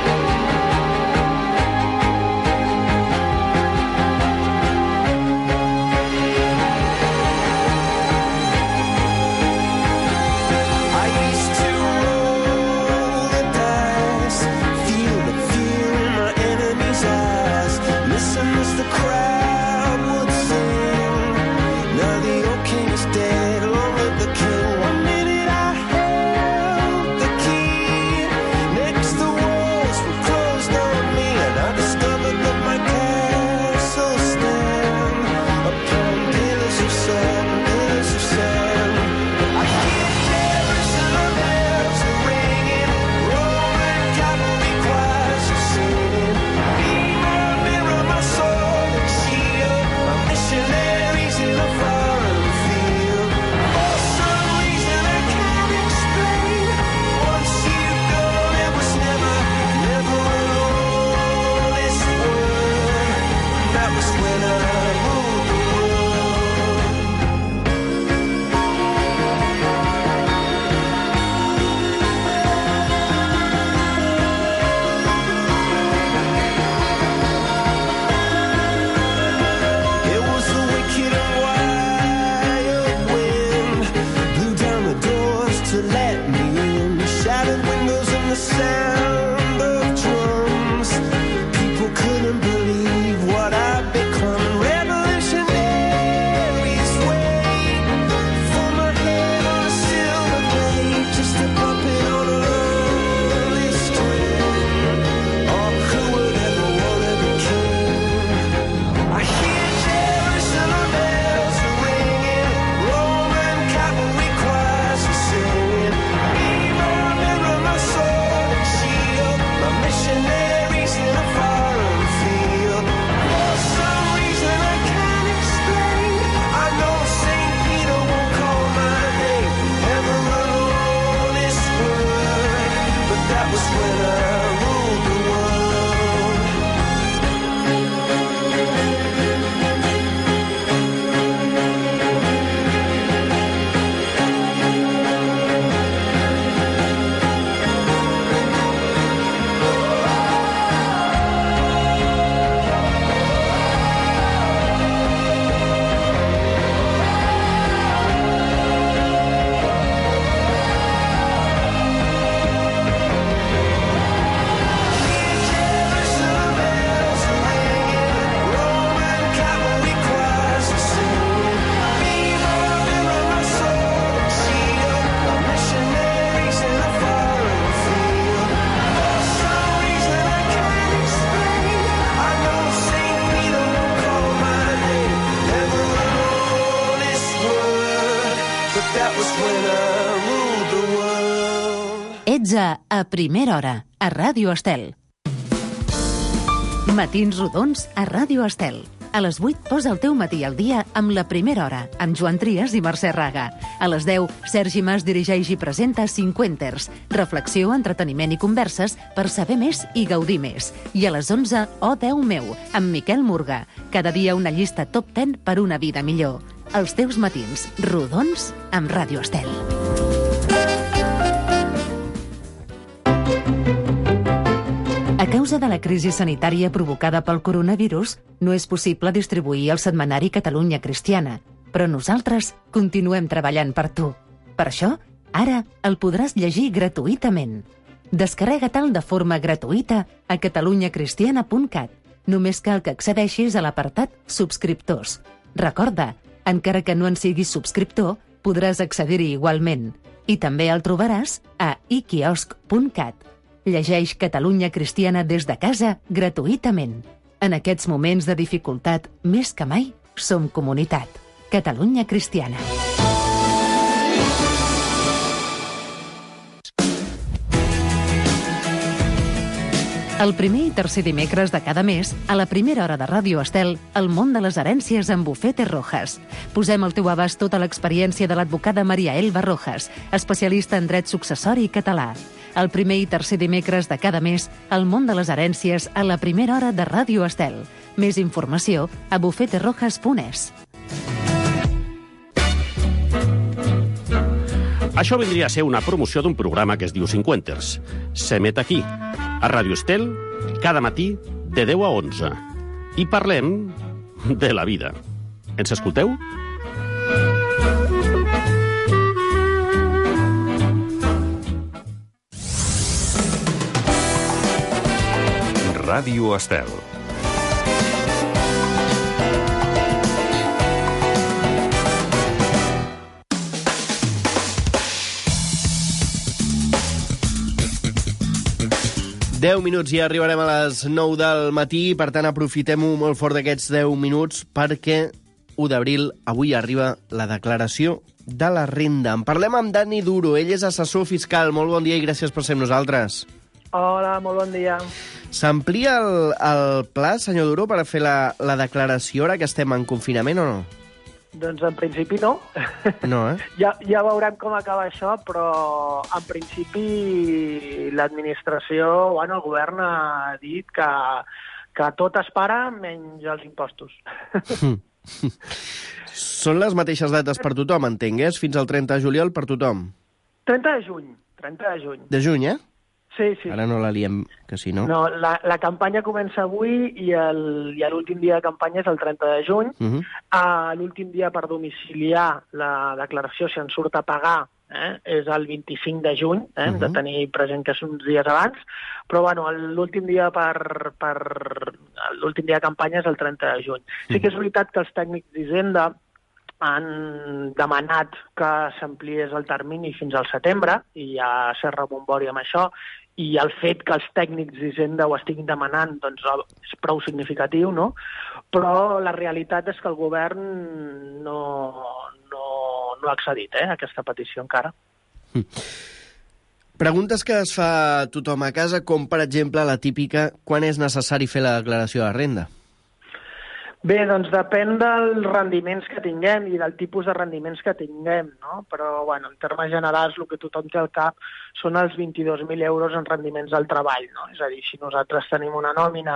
Ets a Primera Hora, a Ràdio Estel. Matins rodons a Ràdio Estel. A les 8 posa el teu matí al dia amb La Primera Hora, amb Joan Trias i Mercè Raga. A les 10, Sergi Mas dirigeix i presenta Cinquenters, reflexió, entreteniment i converses per saber més i gaudir més. I a les 11, Oh Déu meu, amb Miquel Murga. Cada dia una llista top 10 per una vida millor. Els teus matins rodons amb Ràdio Estel. A causa de la crisi sanitària provocada pel coronavirus, no és possible distribuir el setmanari Catalunya Cristiana, però nosaltres continuem treballant per tu. Per això, ara el podràs llegir gratuïtament. Descarrega-te'l de forma gratuïta a catalunyacristiana.cat. Només cal que accedeixis a l'apartat Subscriptors. Recorda, encara que no en siguis subscriptor, podràs accedir-hi igualment. I també el trobaràs a iquiosc.cat. Llegeix Catalunya Cristiana des de casa gratuïtament. En aquests moments de dificultat, més que mai, som comunitat. Catalunya Cristiana. El primer i tercer dimecres de cada mes, a la Primera Hora de Ràdio Estel, el món de les herències amb Bufete Rojas. Posem al teu abast tota l'experiència de l'advocada Maria Elba Rojas, especialista en dret successori català. El primer i tercer dimecres de cada mes, el món de les herències a la Primera Hora de Ràdio Estel. Més informació a bufeterojas.es. Això vindria a ser una promoció d'un programa que es diu Cinquenters. S'emet aquí, a Ràdio Estel, cada matí de 10 a 11. I parlem de la vida. Ens escolteu? Ràdio Estel. Deu minuts i arribarem a les 9 del matí, per tant aprofitem-ho molt fort d'aquests 10 minuts perquè 1 d'abril avui arriba la declaració de la renda. En parlem amb Dani Duro, ell és assessor fiscal. Molt bon dia i gràcies per ser amb nosaltres. Hola, molt bon dia. S'amplia el pla, senyor Duro, per fer la declaració ara que estem en confinament o no? Doncs en principi no. No, Ja veurem com acaba això, però en principi l'administració, el govern ha dit que tot es para menys els impostos. Són les mateixes dates per tothom, entenc, fins al 30 de juliol per tothom? 30 de juny. De juny, eh? Sí. Ara no la liem, que si no... No, la campanya comença avui i l'últim dia de campanya és el 30 de juny. L'últim dia per domiciliar la declaració, si en surt a pagar, és el 25 de juny. Hem de tenir present que són uns dies abans. Però, l'últim dia l'últim dia de campanya és el 30 de juny. Sí que és veritat que els tècnics d'Hisenda han demanat que s'ampliés el termini fins al setembre, i ja s'ha rebombori amb això, i el fet que els tècnics d'Hisenda ho estiguin demanant doncs, és prou significatiu, no? Però la realitat és que el govern no ha accedit a aquesta petició encara. Preguntes que es fa tothom a casa, com per exemple la típica, quan és necessari fer la declaració de renda? Bé, doncs depèn dels rendiments que tinguem i del tipus de rendiments que tinguem, no? Però, en termes generals, el que tothom té al cap són els 22.000 euros en rendiments del treball, no? És a dir, si nosaltres tenim una nòmina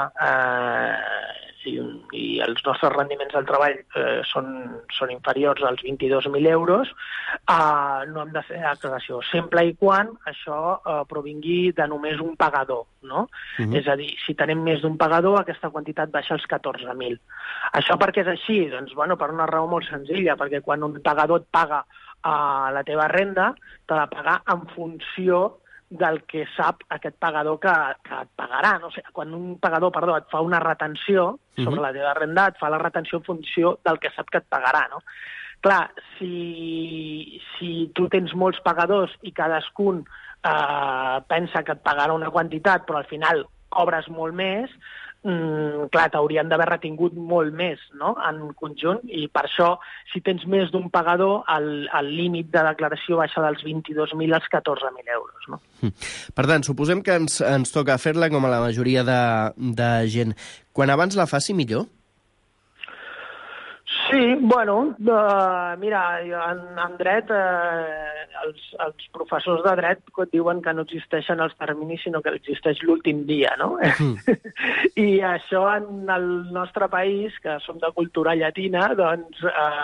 i els nostres rendiments del treball són inferiors als 22.000 euros, no hem de fer declaració, sempre i quan això provingui de només un pagador, no? És a dir, si tenim més d'un pagador, aquesta quantitat baixa als 14.000. Això per què és així? Doncs, per una raó molt senzilla, perquè quan un pagador et paga la teva renda, t'ha de pagar en funció del que sap aquest pagador que et pagarà. No? O sigui, quan un pagador, et fa una retenció sobre la teva renda, et fa la retenció en funció del que sap que et pagarà, no? Clar, si tu tens molts pagadors i cadascun pensa que et pagarà una quantitat, però al final cobres molt més, clar, t'haurien d'haver retingut molt més, no?, en conjunt, i per això, si tens més d'un pagador, el límit de declaració baixa dels 22.000 als 14.000 euros, no? Per tant, suposem que ens toca fer-la com a la majoria de gent. Quan abans la faci, millor? Sí, bueno, mira, en dret, els professors de dret diuen que no existeixen els terminis, sinó que existeix l'últim dia, no? I això en el nostre país, que som de cultura llatina, doncs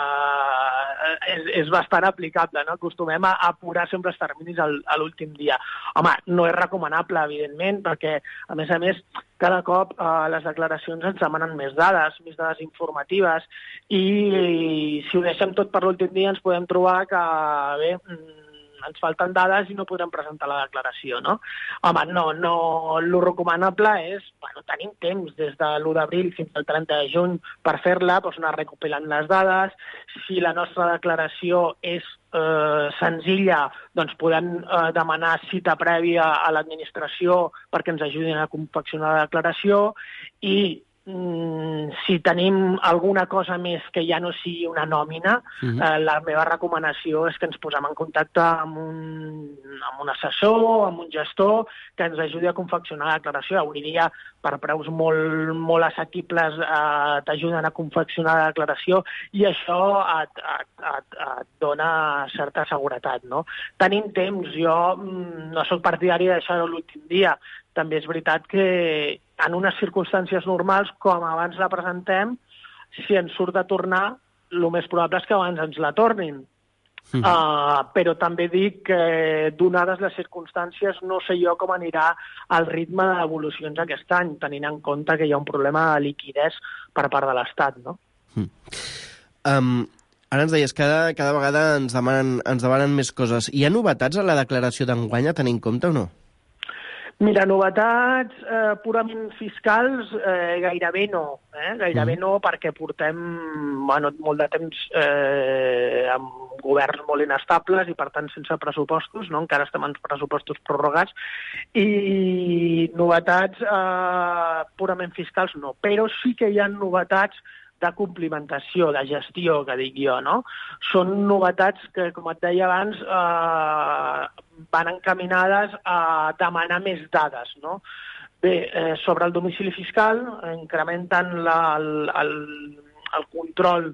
és bastant aplicable, no? Acostumem a apurar sempre els terminis a l'últim dia. Home, no és recomanable, evidentment, perquè, a més, cada cop les declaracions ens demanen més dades informatives, i si ho deixem tot per l'últim dia ens podem trobar que, bé, ens falten dades i no podrem presentar la declaració, no? Home, no, el recomanable és, bueno, tenim temps des de l'1 d'abril fins al 30 de juny per fer-la, doncs anar recopilant les dades. Si la nostra declaració és senzilla, doncs podem demanar cita prèvia a l'administració perquè ens ajudin a confeccionar la declaració, i si tenim alguna cosa més que ja no sigui una nòmina, la meva recomanació és que ens posem en contacte amb un assessor, amb un gestor, que ens ajudi a confeccionar la declaració. Avui dia, per preus molt assequibles, t'ajuden a confeccionar la declaració, i això et dona certa seguretat, no? Tenim temps. Jo no soc partidari de deixar-ho l'últim dia. També és veritat que en unes circumstàncies normals, com abans la presentem, si ens surt de tornar, el més probable és que abans ens la tornin. Però també dic que, donades les circumstàncies, no sé jo com anirà el ritme d'evolucions aquest any, tenint en compte que hi ha un problema de liquiditat per part de l'Estat, no? Ara ens deies, cada vegada ens demanen més coses. Hi ha novetats a la declaració d'enguany a tenir en compte o no? Mira, novetats purament fiscals gairebé no. Gairebé no, perquè portem molt de temps amb governs molt inestables i, per tant, sense pressupostos, no? Encara estem en pressupostos prorrogats, i novetats purament fiscals no. Però sí que hi ha novetats de complimentació, de gestió, que dic jo, no? Són novetats que, com et deia abans, van encaminades a demanar més dades, no? Bé, sobre el domicili fiscal, incrementen el control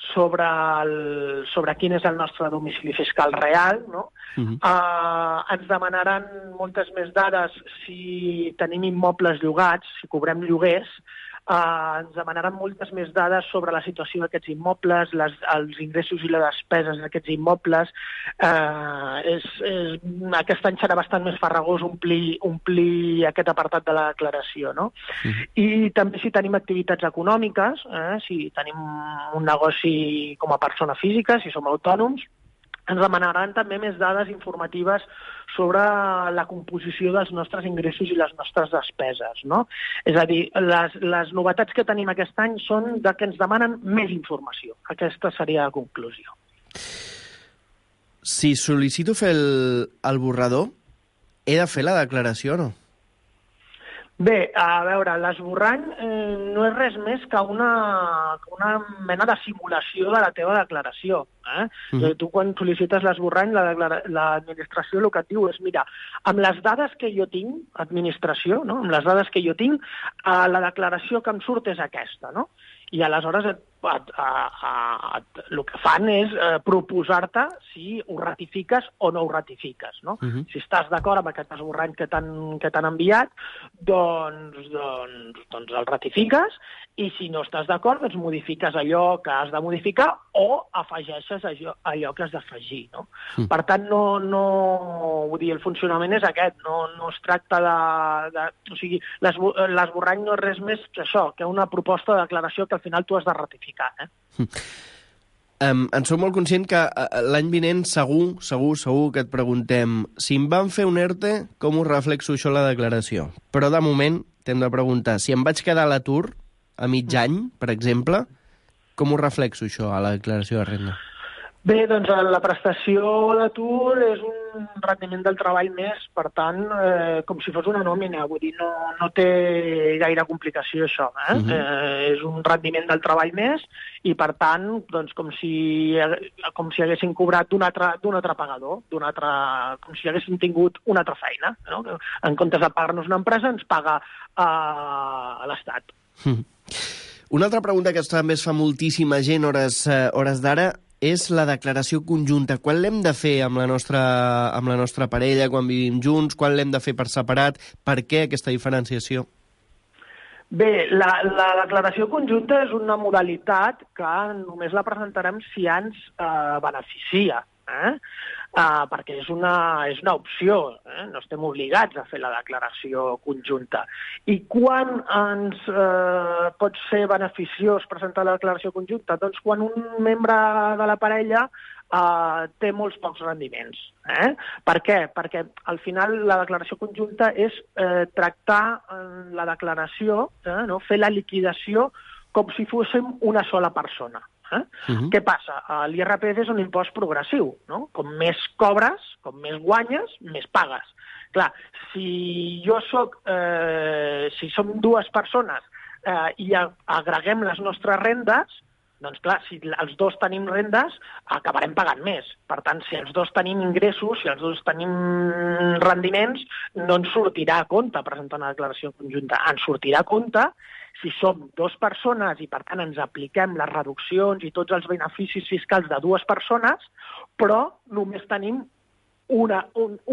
sobre quin és el nostre domicili fiscal real, no? Ens demanaran moltes més dades si tenim immobles llogats, si cobrem lloguers. Ens demanaran moltes més dades sobre la situació d'aquests immobles, els ingressos i les despeses d'aquests immobles. Aquest any serà bastant més farragós omplir aquest apartat de la declaració, no? I també si tenim activitats econòmiques, si tenim un negoci com a persona física, si som autònoms, ens demanaran també més dades informatives sobre la composició dels nostres ingressos i les nostres despeses, no? És a dir, les novetats que tenim aquest any són de que ens demanen més informació. Aquesta seria la conclusió. Si sol·licito fer el borrador, he de fer la declaració o no? Bé, a veure, l'esborrany no és res més que una mena de simulació de la teva declaració. Tu, quan sol·licites l'esborrany, l'administració el que et diu és, mira, amb les dades que jo tinc, administració, no? Amb les dades que jo tinc, la declaració que em surt és aquesta, no? I aleshores el que fan és proposar-te si ho ratifiques o no ho ratifiques, no? Si estàs d'acord amb aquest esborrany que t'han enviat, doncs el ratifiques, i si no estàs d'acord, doncs modifiques allò que has de modificar o afegeixes allò que has d'afegir, no? Per tant, vull dir, el funcionament és aquest, no es tracta de... O sigui, l'esborrany no és res més que això, que una proposta de declaració que al final tu has de ratificar, En soc molt conscient que l'any vinent segur que et preguntem si em van fer un ERTE, com ho reflexo això a la declaració? Però de moment t'hem de preguntar, si em vaig quedar a l'atur a mig any, per exemple, com ho reflexo això a la declaració de renda? Bé, doncs la prestació d'atur és un rendiment del treball més, per tant, com si fos una nòmina, vull dir, no té gaire complicació això, és un rendiment del treball més i, per tant, doncs, com si haguessin cobrat d'un altre pagador, com si haguessin tingut una altra feina, no? En comptes de pagar-nos una empresa, ens paga l'Estat. Una altra pregunta que també es fa moltíssima gent hores d'ara és la declaració conjunta. Quan l'hem de fer amb la nostra parella, quan vivim junts? Quan l'hem de fer per separat? Per què aquesta diferenciació? Bé, la declaració conjunta és una modalitat que només la presentarem si ens beneficia, perquè és una opció, no estem obligats a fer la declaració conjunta. I quan ens pot ser beneficiós presentar la declaració conjunta? Doncs quan un membre de la parella té molts pocs rendiments. Per què? Perquè al final la declaració conjunta és tractar la declaració, fer la liquidació com si fóssim una sola persona. Què passa? L'IRPF és un impost progressiu, no? Com més cobres, com més guanyes, més pagues. Clar, si som dues persones i agreguem les nostres rendes, doncs clar, si els dos tenim rendes, acabarem pagant més. Per tant, si els dos tenim ingressos, si els dos tenim rendiments, no ens sortirà a compte presentar una declaració conjunta. Ens sortirà a compte si som dues persones i, per tant, ens apliquem les reduccions i tots els beneficis fiscals de dues persones, però només tenim una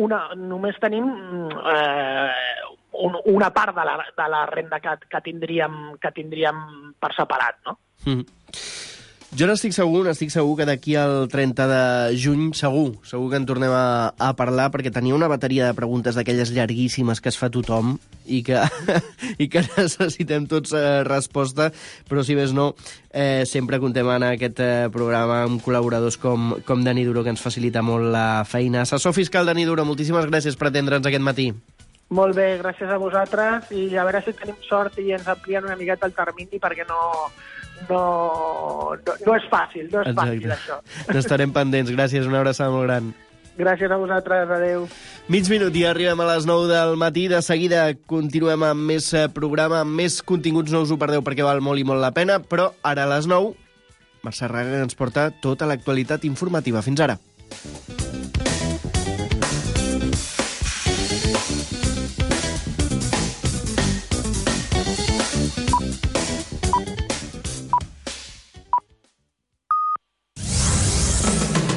part de la renda que tindríem per separat, no? Jo n'estic segur que d'aquí al 30 de juny segur que en tornem a parlar, perquè tenia una bateria de preguntes d'aquelles llarguíssimes que es fa tothom i que necessitem tots resposta, però si més no, sempre contem en aquest programa amb col·laboradors com Dani Duro, que ens facilita molt la feina. Assessor fiscal Dani Duro, moltíssimes gràcies per atendre'ns aquest matí. Molt bé, gràcies a vosaltres, i a veure si tenim sort i ens amplien una miqueta el termini, perquè no és fàcil, això. N'estarem pendents. Gràcies, una abraçada molt gran. Gràcies a vosaltres, adeu. Mig minut i arribem a les 9 del matí. De seguida continuem amb més programa, amb més continguts, no us ho perdeu perquè val molt i molt la pena, però ara a les 9, Mercè Raga ens porta tota l'actualitat informativa. Fins ara.